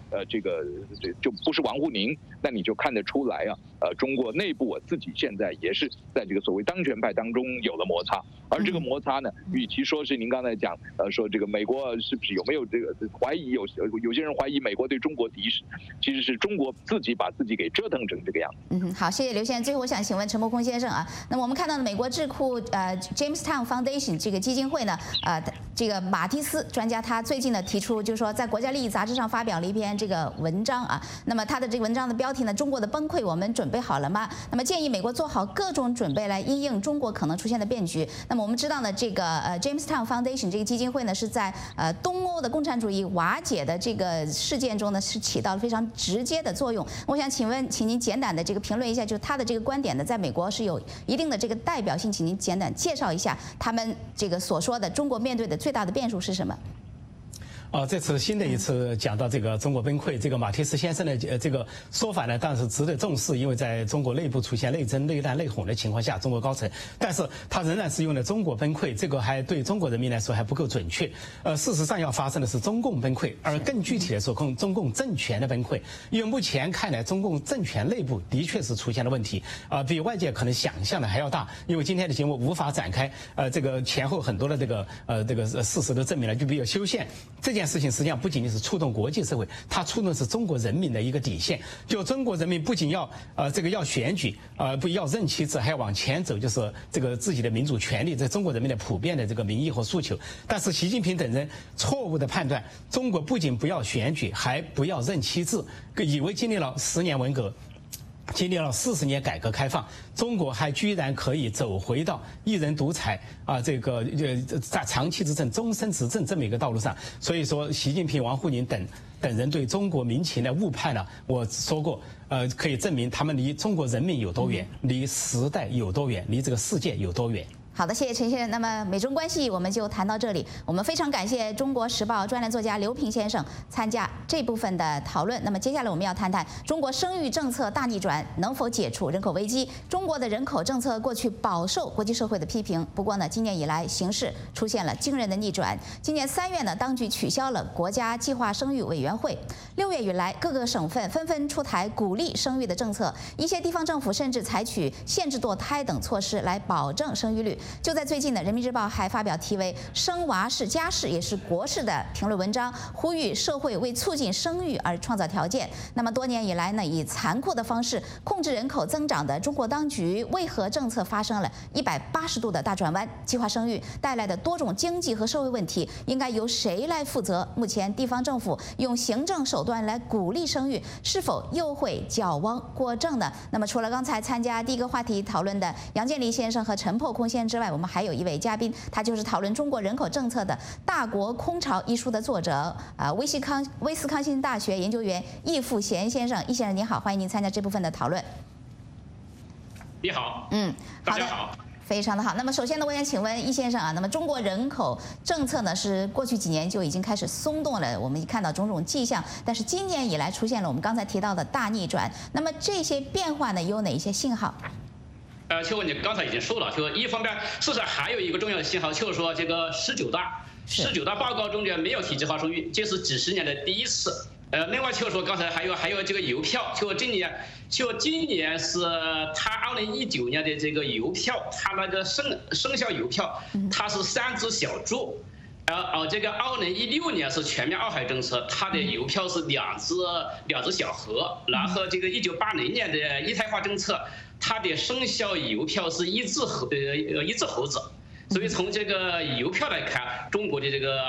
Speaker 6: 这就不是王沪宁，那你就看得出来啊，中国内部自己现在也是在这个所谓当权派当中有了摩擦，而这个摩擦呢，与其说是您刚才讲，说这个美国是不是有没有这个怀疑，有些人怀疑美国对中国敌视，其实是中国自己把自己给折腾成这个样子。
Speaker 4: 好，谢谢刘先生。最后我想请问陈伯空先生啊，那么我们看到美国智库Jamestown Foundation 这个基金会呢，这个马蒂斯专家他最近呢提出，就是说在《国家利益》杂志上发表了一篇这个文章啊，那么他的这个文章的标题呢，中国的崩溃我们准备好了吗？那么建议美国做好各种准备来因应中国可能出现的变局。那么我们知道呢，这个Jamestown Foundation 这个基金会呢是在东欧的共产主义瓦解的这个事件中呢是起到了非常直接的作用。我想请您简短的这个评论一下，就是他的这个观点呢，在美国是有一定的这个代表性，请您简短介绍一下他们这个所说的中国面对的最大的变数是什么？
Speaker 5: 这次新的一次讲到这个中国崩溃，这个马蒂斯先生的这个说法呢，当然是值得重视，因为在中国内部出现内争、内战、内讧的情况下，中国高层，但是他仍然是用了中国崩溃，这个还对中国人民来说还不够准确。事实上要发生的是中共崩溃，而更具体的说，中共政权的崩溃。因为目前看来，中共政权内部的确是出现了问题，比外界可能想象的还要大。因为今天的节目无法展开，这个前后很多的这个事实都证明了，就比如修宪这件事情，实际上不仅仅是触动国际社会，它触动是中国人民的一个底线。就中国人民不仅要要选举，不要任期制，还要往前走，就是这个自己的民主权利，这中国人民的普遍的这个民意和诉求。但是习近平等人错误的判断，中国不仅不要选举，还不要任期制，以为经历了10年文革，经历了40年改革开放，中国还居然可以走回到一人独裁这个在长期执政、终身执政这么一个道路上。所以说，习近平、王沪宁等人对中国民情的误判呢，我说过，可以证明他们离中国人民有多远，离时代有多远，离这个世界有多远。
Speaker 4: 好的，谢谢陈先生。那么美中关系我们就谈到这里。我们非常感谢《中国时报》专栏作家刘平先生参加这部分的讨论。那么接下来我们要谈谈中国生育政策大逆转能否解除人口危机。中国的人口政策过去饱受国际社会的批评，不过呢，今年以来形势出现了惊人的逆转。今年3月呢，当局取消了国家计划生育委员会。6月以来，各个省份纷纷出台鼓励生育的政策，一些地方政府甚至采取限制堕胎等措施来保证生育率。就在最近呢，《人民日报》还发表题为“生娃是家事也是国事”的评论文章，呼吁社会为促进生育而创造条件。那么多年以来呢，以残酷的方式控制人口增长的中国当局，为何政策发生了180度的大转弯？计划生育带来的多种经济和社会问题，应该由谁来负责？目前地方政府用行政手段来鼓励生育，是否又会矫枉过正呢？那么除了刚才参加第一个话题讨论的杨建立先生和陈破空先生之外，我们还有一位嘉宾，他就是讨论中国人口政策的《大国空巢》一书的作者，威斯康星大学研究员易富贤先生。易先生您好，欢迎您参加这部分的讨论。
Speaker 8: 你好，
Speaker 4: 大家好。非常的好。那么首先呢，我想请问易先生啊，那么中国人口政策呢是过去几年就已经开始松动了，我们看到种种迹象，但是今年以来出现了我们刚才提到的大逆转。那么这些变化呢有哪些信号？
Speaker 8: 就你刚才已经说了，就一方面，事实上还有一个重要的信号，就是说这个19大报告中间没有提计划生育，这是几十年的第一次。另外就是说刚才还有这个邮票，就今年是他2019年的这个邮票，他那个生肖邮票，它是3只小猪。这个2016年是全面2孩政策，它的邮票是2只小河，然后这个1980年的一胎化政策，它的生肖邮票是一只猴子。所以从这个邮票来看，中国的这个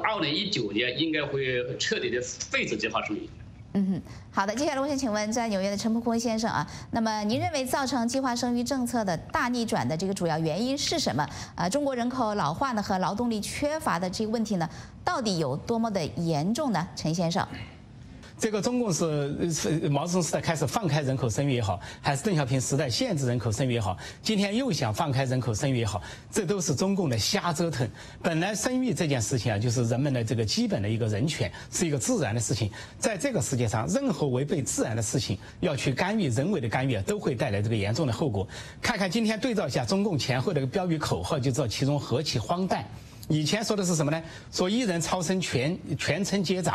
Speaker 8: 2019年应该会彻底的废止计划生育。
Speaker 4: 好的，接下来我想请问在纽约的陈破空先生啊，那么您认为造成计划生育政策的大逆转的这个主要原因是什么？中国人口老化呢和劳动力缺乏的这个问题呢，到底有多么的严重呢？陈先生。
Speaker 5: 这个中共是毛泽东时代开始放开人口生育也好，还是邓小平时代限制人口生育也好，今天又想放开人口生育也好，这都是中共的瞎折腾。本来生育这件事情啊，就是人们的这个基本的一个人权，是一个自然的事情。在这个世界上，任何违背自然的事情，要去干预，人为的干预，都会带来这个严重的后果。看看今天对照一下中共前后的标语口号，就知道其中何其荒诞。以前说的是什么呢？说一人超生全村皆杂。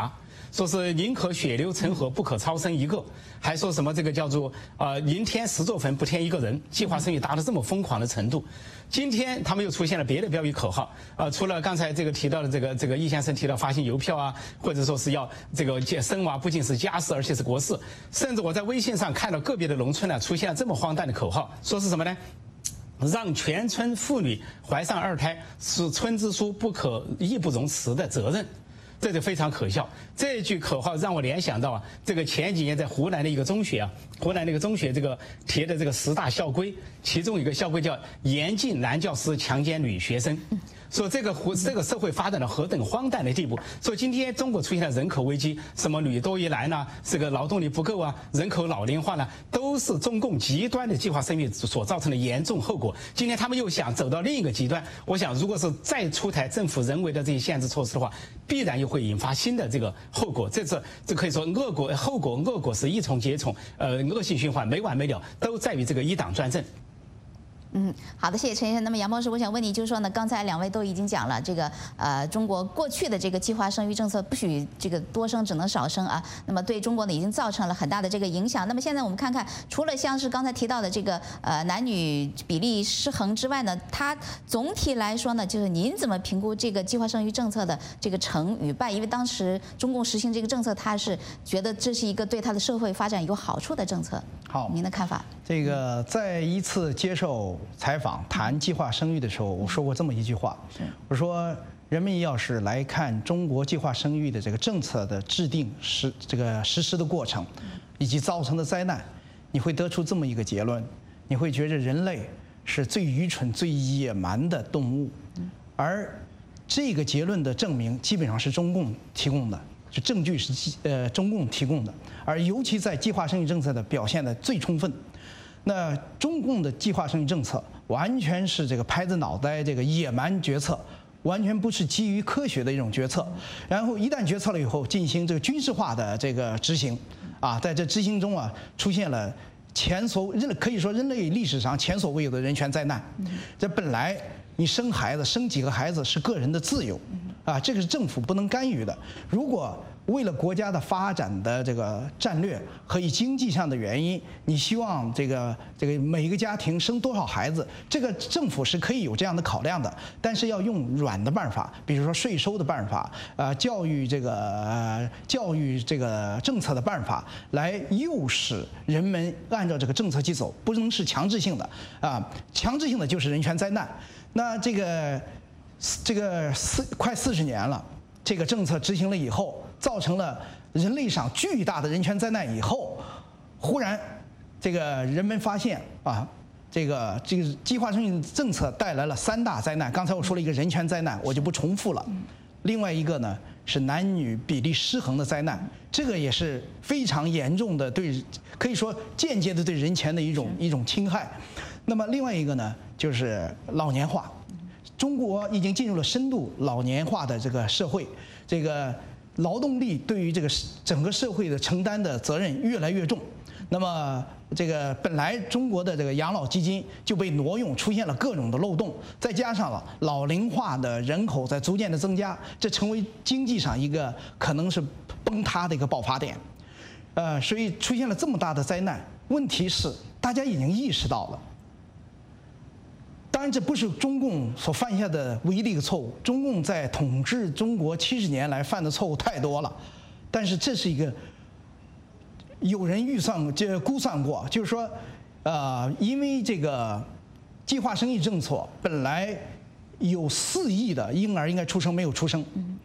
Speaker 5: 说是宁可血流成河，不可超生一个，还说什么这个叫做宁添10座坟，不添一个人，计划生育达到这么疯狂的程度。今天他们又出现了别的标语口号，除了刚才这个提到的这个易先生提到发行邮票啊，或者说是要这个生娃不仅是家事，而且是国事，甚至我在微信上看到个别的农村呢出现了这么荒诞的口号，说是什么呢？让全村妇女怀上2胎是村支书义不容辞的责任。这就非常可笑。这句口号让我联想到这个前几年在湖南的一个中学湖南那个中学这个贴的这个10大校规，其中一个校规叫严禁男教师强奸女学生。说这个社会发展到何等荒诞的地步！说今天中国出现了人口危机，什么女多于男呐，这个劳动力不够啊，人口老龄化呢，都是中共极端的计划生育所造成的严重后果。今天他们又想走到另一个极端，我想如果是再出台政府人为的这些限制措施的话，必然又会引发新的这个后果。这可以说恶果是一重接重，恶性循环没完没了，都在于这个一党专政。
Speaker 4: 好的，谢谢陈先生。那么杨博士，我想问你，就是说呢，刚才2位都已经讲了这个中国过去的这个计划生育政策不许这个多生，只能少生啊。那么对中国呢已经造成了很大的这个影响。那么现在我们看看，除了像是刚才提到的这个男女比例失衡之外呢，它总体来说呢，就是您怎么评估这个计划生育政策的这个成与败？因为当时中共实行这个政策，他是觉得这是一个对他的社会发展有好处的政策。
Speaker 7: 好，
Speaker 4: 您的看法？
Speaker 7: 这个在一次接受采访谈计划生育的时候，我说过这么一句话，我说人们要是来看中国计划生育的这个政策的制定实施的过程，以及造成的灾难，你会得出这么一个结论，你会觉着人类是最愚蠢、最野蛮的动物，而这个结论的证明基本上是中共提供的。就证据是中共提供的，而尤其在计划生育政策的表现的最充分。那中共的计划生育政策完全是这个拍着脑袋这个野蛮决策，完全不是基于科学的一种决策。然后一旦决策了以后，进行这个军事化的这个执行，在这执行中出现了可以说人类历史上前所未有的人权灾难。这本来你生孩子生几个孩子是个人的自由。这个是政府不能干预的。如果为了国家的发展的这个战略和以经济上的原因，你希望这个每一个家庭生多少孩子，这个政府是可以有这样的考量的，但是要用软的办法，比如说税收的办法，教育这个政策的办法，来诱使人们按照这个政策去走，不能是强制性的强制性的就是人权灾难。那这个快40年了，这个政策执行了以后，造成了人类上巨大的人权灾难以后，忽然这个人们发现这个计划生育政策带来了3大灾难。刚才我说了一个人权灾难，我就不重复了。另外一个呢是男女比例失衡的灾难，这个也是非常严重的，可以说间接的对人权的一种侵害。那么另外一个呢就是老年化。中国已经进入了深度老年化的这个社会，这个劳动力对于这个整个社会的承担的责任越来越重。那么这个本来中国的这个养老基金就被挪用，出现了各种的漏洞，再加上了老龄化的人口在逐渐的增加，这成为经济上一个可能是崩塌的一个爆发点。所以出现了这么大的灾难。问题是大家已经意识到了。当然，这不是中共所犯下的唯一的一个错误。中共在统治中国70年来犯的错误太多了，但是这是一个有人估算过，就是说，因为这个计划生育政策本来有4亿的婴儿应该出生没有出生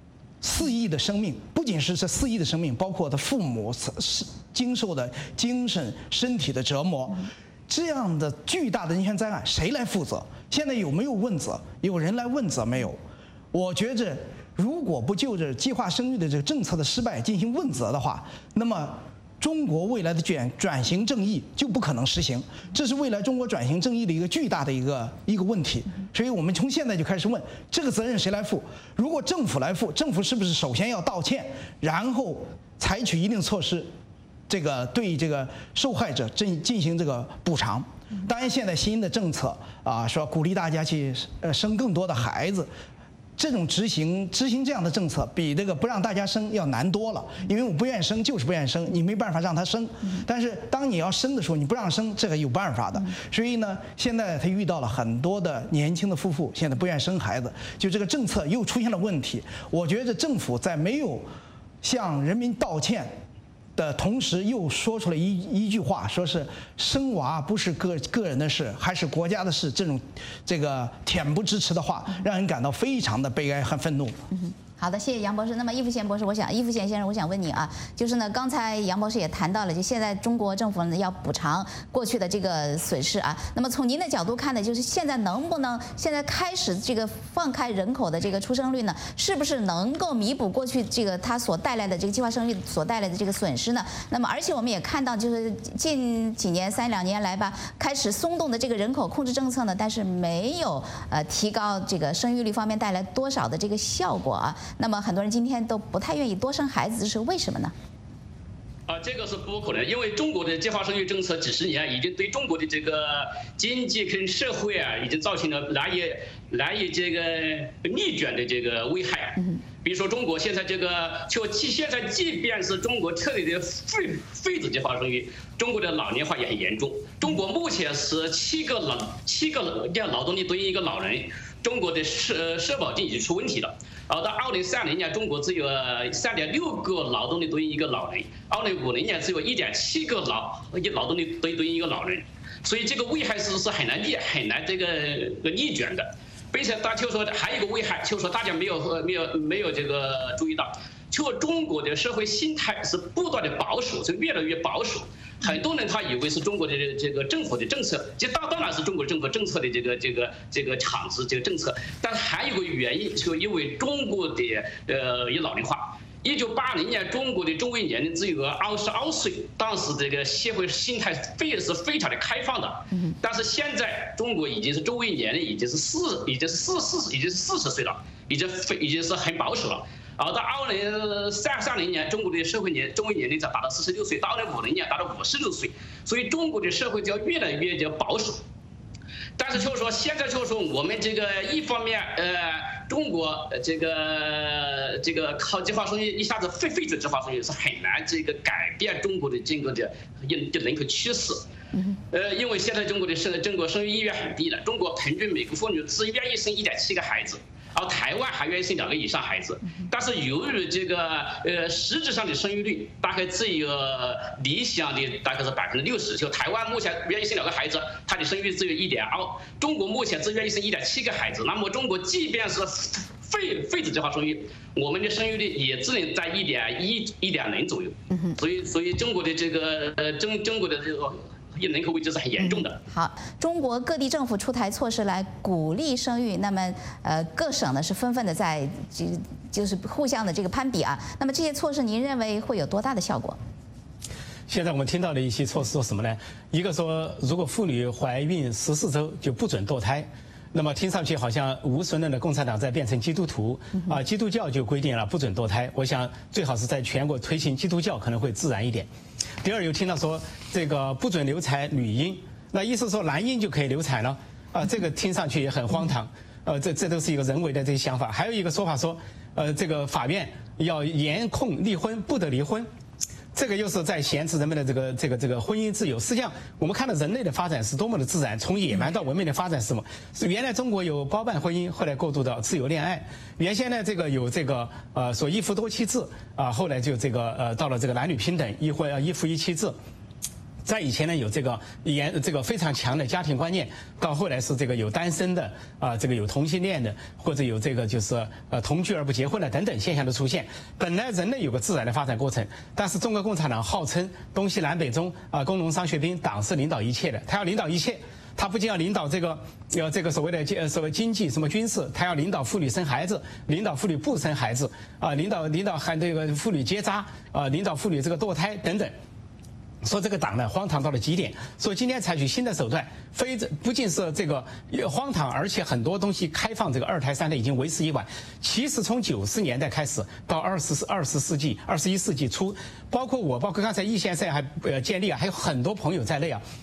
Speaker 7: ，4亿的生命，不仅是这4亿的生命，包括他父母经受的精神身体的折磨。这样的巨大的人权灾难，谁来负责？现在有没有问责？有人来问责没有？我觉着，如果不就着计划生育的这个政策的失败进行问责的话，那么中国未来的转型正义就不可能实行。这是未来中国转型正义的一个巨大的一个问题。所以我们从现在就开始问，这个责任谁来负？如果政府来负，政府是不是首先要道歉，然后采取一定措施？对这个受害者进行这个补偿。当然，现在新的政策说鼓励大家去生更多的孩子， 这种执行这样的政策，比这个不让大家生要难多了。因为我不愿意生就是不愿意生，你没办法让他生。但是当你要生的时候，你不让生，这个有办法的。所以呢，现在他遇到了很多的年轻的夫妇，现在不愿意生孩子，就这个政策又出现了问题。我觉得政府在没有向人民道歉的同时，又说出了一句话，说是生娃不是个人的事，还是国家的事。这个恬不知耻的话，让人感到非常的悲哀和愤怒。
Speaker 4: 好的，谢谢杨博士。那么易富贤博士，易富贤先生，我想问你啊，就是呢，刚才杨博士也谈到了，就现在中国政府呢要补偿过去的这个损失啊。那么从您的角度看呢，就是现在能不能现在开始这个放开人口的这个出生率呢，是不是能够弥补过去这个它所带来的这个计划生育所带来的这个损失呢？那么而且我们也看到，就是近几年3-2年来吧，开始松动的这个人口控制政策呢，但是没有提高这个生育率方面带来多少的这个效果啊。那么很多人今天都不太愿意多生孩子，这是为什么呢？
Speaker 8: 这个是不可能，因为中国的计划生育政策几十年已经对中国的这个经济跟社会啊，已经造成了难以这个逆转的这个危害。比如说中国现在这个，现在即便是中国彻底的废止计划生育，中国的老年化也很严重。中国目前是7个劳动力对应一个老人，中国的社保金已经出问题了。到2030年，中国只有3.6个劳动力对应一个老人；2050年只有1.7个劳动力对应一个老人，所以这个危害是很难这个逆转的。并且就说还有一个危害，就说大家没有这个注意到，就中国的社会心态是不断的保守，是越来越保守。很多人他以为是中国的这个政府的政策，这当然是中国政府政策的这个产值这个政策，但还有一个原因，就因为中国的老龄化。1980年，中国的中位年龄只有22岁，当时这个社会心态是非常的开放的。但是现在中国已经是中位年龄已经是40岁了，已经是很保守了。到2030年，中国的中位年龄才达到46岁，到2050年达到56岁，所以中国的社会就要越来越保守。但是就是说，现在就是说，我们这个一方面，中国这个靠计划生育一下子废止计划生育是很难这个改变中国的这个的人口趋势。因为现在中国生育意愿很低了，中国平均每个妇女只愿意生1.7个孩子。而台湾还愿意生2个以上孩子，但是由于这个实质上的生育率大概只有理想的大概是60%，就台湾目前愿意生2个孩子，它的生育率只有1.2，中国目前只愿意生1.7个孩子。那么中国即便是废止计划生育，我们的生育率也只能在1.0左右。所以中国的这个中国的这个人口危机是很严重的。
Speaker 4: 好，中国各地政府出台措施来鼓励生育，那么各省呢是纷纷的在就是互相的这个攀比啊。那么这些措施您认为会有多大的效果？
Speaker 5: 现在我们听到的一些措施说什么呢？一个说，如果妇女怀孕14周就不准堕胎。那么听上去好像无神论的共产党在变成基督徒啊，基督教就规定了不准堕胎。我想最好是在全国推行基督教可能会自然一点。第二，又听到说这个不准流产女婴，那意思说男婴就可以流产了啊，这个听上去也很荒唐。这都是一个人为的这个想法。还有一个说法说，这个法院要严控离婚，不得离婚。这个又是在限制人们的这个婚姻自由。实际上，我们看到人类的发展是多么的自然，从野蛮到文明的发展是什么？是原来中国有包办婚姻，后来过渡到自由恋爱。原先呢，这个有这个说一夫多妻制啊，后来就这个到了这个男女平等，一夫一妻制。在以前呢，有这个非常强的家庭观念，到后来是这个有单身的啊，这个有同性恋的，或者有这个就是同居而不结婚的等等现象的出现。本来人类有个自然的发展过程，但是中国共产党号称东西南北中啊，工农商学兵，党是领导一切的，他要领导一切。他不仅要领导这个所谓的所谓经济什么军事，他要领导妇女生孩子，领导妇女不生孩子啊，领导还这个妇女结扎啊，领导妇女这个堕胎等等。说这个党呢荒唐到了极点，所以今天采取新的手段，不仅是这个荒唐，而且很多东西开放这个2胎3胎已经为时已晚。其实从90年代开始到21世纪初，包括刚才易先生还建立啊，还有很多朋友在内啊，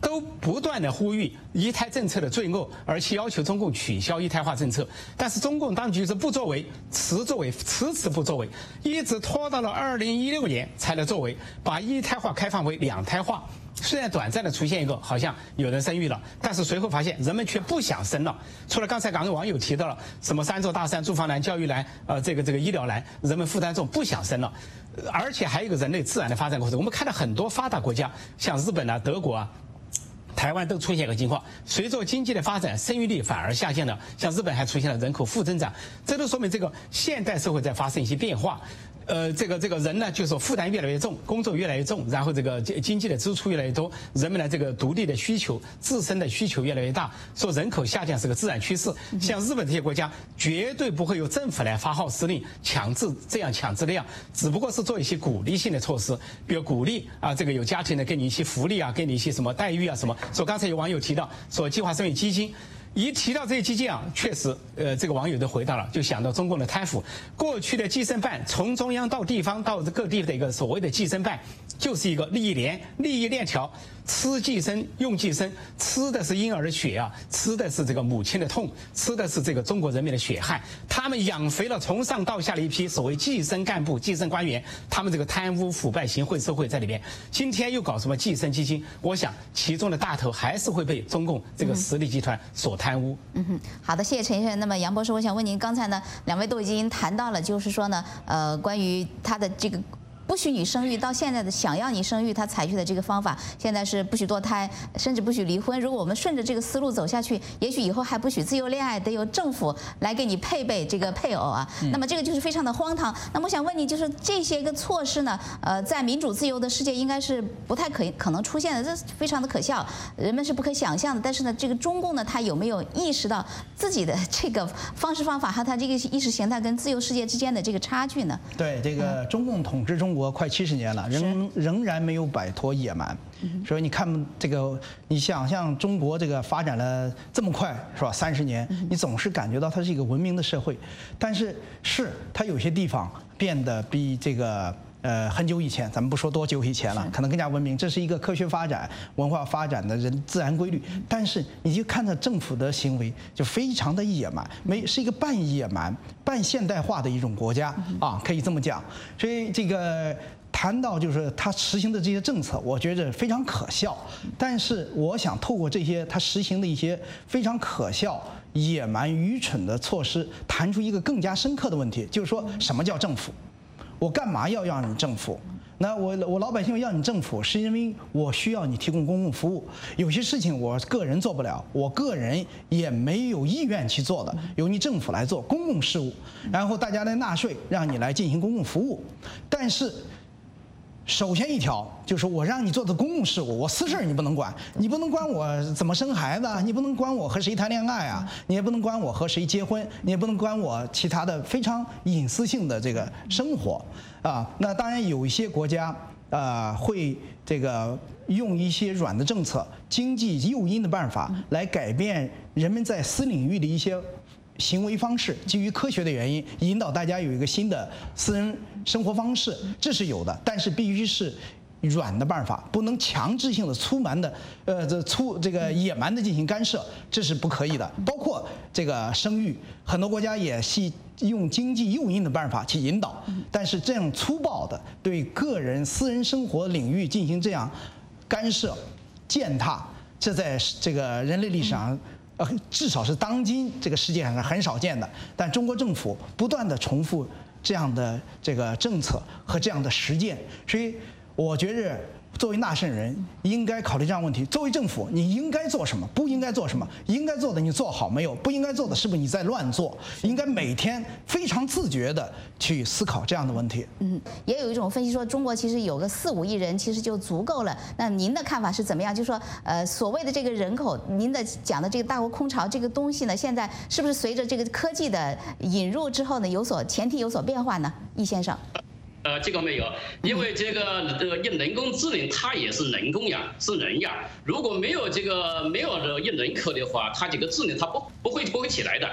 Speaker 5: 都不断的呼吁一胎政策的罪恶，而且要求中共取消一胎化政策。但是中共当局是不作为，迟迟不作为，一直拖到了2016年才能作为，把一胎化开放为2胎化。虽然短暂的出现一个好像有人生育了，但是随后发现人们却不想生了。除了刚才网友提到了什么3座大山、住房难、教育难，这个医疗难，人们负担重，不想生了。而且还有一个人类自然的发展过程，我们看到很多发达国家，像日本啊、德国啊、台湾都出现一个情况，随着经济的发展，生育率反而下降了。像日本还出现了人口负增长，这都说明这个现代社会在发生一些变化。这个人呢，就是说负担越来越重，工作越来越重，然后这个经济的支出越来越多，人们的这个独立的需求、自身的需求越来越大，说人口下降是个自然趋势。像日本这些国家，绝对不会由政府来发号施令，强制那样，只不过是做一些鼓励性的措施，比如鼓励啊，这个有家庭的给你一些福利啊，给你一些什么待遇啊什么。说刚才有网友提到说计划生育基金。一提到这些基金啊，确实，这个网友都回答了，就想到中共的贪腐。过去的计生办，从中央到地方到各地的一个所谓的计生办，就是一个利益链条，吃计生用计生，吃的是婴儿的血啊，吃的是这个母亲的痛，吃的是这个中国人民的血汗。他们养肥了从上到下的一批所谓计生干部、计生官员，他们这个贪污腐败、行贿受贿在里面。今天又搞什么计生基金，我想其中的大头还是会被中共这个实力集团所贪污。
Speaker 4: 好的，谢谢陈医生。那么杨博士，我想问您，刚才呢2位都已经谈到了，就是说呢，关于他的这个不许你生育，到现在的想要你生育，他采取的这个方法，现在是不许堕胎，甚至不许离婚。如果我们顺着这个思路走下去，也许以后还不许自由恋爱，得由政府来给你配备这个配偶啊。那么这个就是非常的荒唐。那么我想问你，就是这些个措施呢，在民主自由的世界应该是不太可能出现的，这非常的可笑，人们是不可想象的。但是呢，这个中共呢，他有没有意识到自己的这个方式方法和他这个意识形态跟自由世界之间的这个差距呢？
Speaker 7: 对，这个中共统治中国快70年了，仍然没有摆脱野蛮。所以你看这个，你想象中国这个发展了这么快，是吧？30年，你总是感觉到它是一个文明的社会，但是它有些地方变得比这个很久以前，咱们不说多久以前了，可能更加文明。这是一个科学发展、文化发展的自然规律。但是你就看到政府的行为就非常的野蛮，是一个半野蛮、半现代化的一种国家啊，可以这么讲。所以这个。谈到就是他实行的这些政策，我觉得非常可笑。但是我想透过这些他实行的一些非常可笑、野蛮、愚蠢的措施，谈出一个更加深刻的问题，就是说什么叫政府？我干嘛要让你政府？那我老百姓要你政府，是因为我需要你提供公共服务。有些事情我个人做不了，我个人也没有意愿去做的，由你政府来做公共事务，然后大家来纳税，让你来进行公共服务。但是首先一条就是我让你做的公共事务，我私事你不能管，你不能管我怎么生孩子，你不能管我和谁谈恋爱啊，你也不能管我和谁结婚，你也不能管我其他的非常隐私性的这个生活啊。那当然有一些国家会这个用一些软的政策、经济诱因的办法来改变人们在私领域的一些行为方式，基于科学的原因，引导大家有一个新的私人生活方式，这是有的，但是必须是软的办法，不能强制性的、粗蛮的，这个野蛮的进行干涉，这是不可以的。包括这个生育，很多国家也是用经济诱因的办法去引导，但是这样粗暴的对个人私人生活领域进行这样干涉、践踏，这在这个人类历史上。至少是当今这个世界上是很少见的，但中国政府不断地重复这样的这个政策和这样的实践，所以我觉着作为纳税人应该考虑这样问题：作为政府，你应该做什么，不应该做什么？应该做的你做好没有？不应该做的是不是你在乱做？应该每天非常自觉地去思考这样的问题。
Speaker 4: 也有一种分析说，中国其实有个4、5亿人，其实就足够了。那您的看法是怎么样？就是说，所谓的这个人口，您的讲的这个大国空巢这个东西呢，现在是不是随着这个科技的引入之后呢，前提有所变化呢？易先生。
Speaker 8: 这个没有，因为这个用人工智能，它也是人工呀，是人呀。如果没有用人口的话，它这个智能它不会起来的。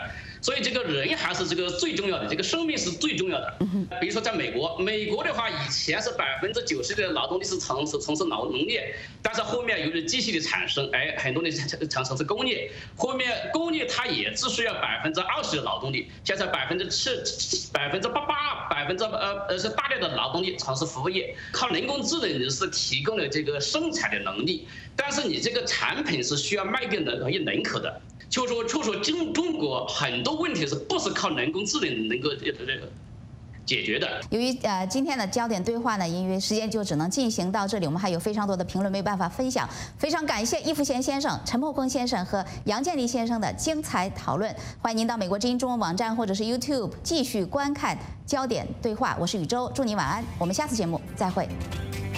Speaker 8: 所以这个人还是这个最重要的，这个生命是最重要的。比如说在美国的话，以前是90%的劳动力是从事农业，但是后面由于机器的产生，很多的产生是工业，后面工业它也只需要20%的劳动力，现在88%是大量的劳动力从事服务业，靠人工智能是提供了这个生产的能力，但是你这个产品是需要卖给人口的。就说中国很多问题是不是靠人工智能能够解决的？
Speaker 4: 由于今天的焦点对话呢，因为时间就只能进行到这里，我们还有非常多的评论没办法分享。非常感谢易富贤先生、陈柏坤先生和杨建立先生的精彩讨论。欢迎您到美国之音中文网站或者是 YouTube 继续观看焦点对话。我是宇宙，祝您晚安，我们下次节目再会。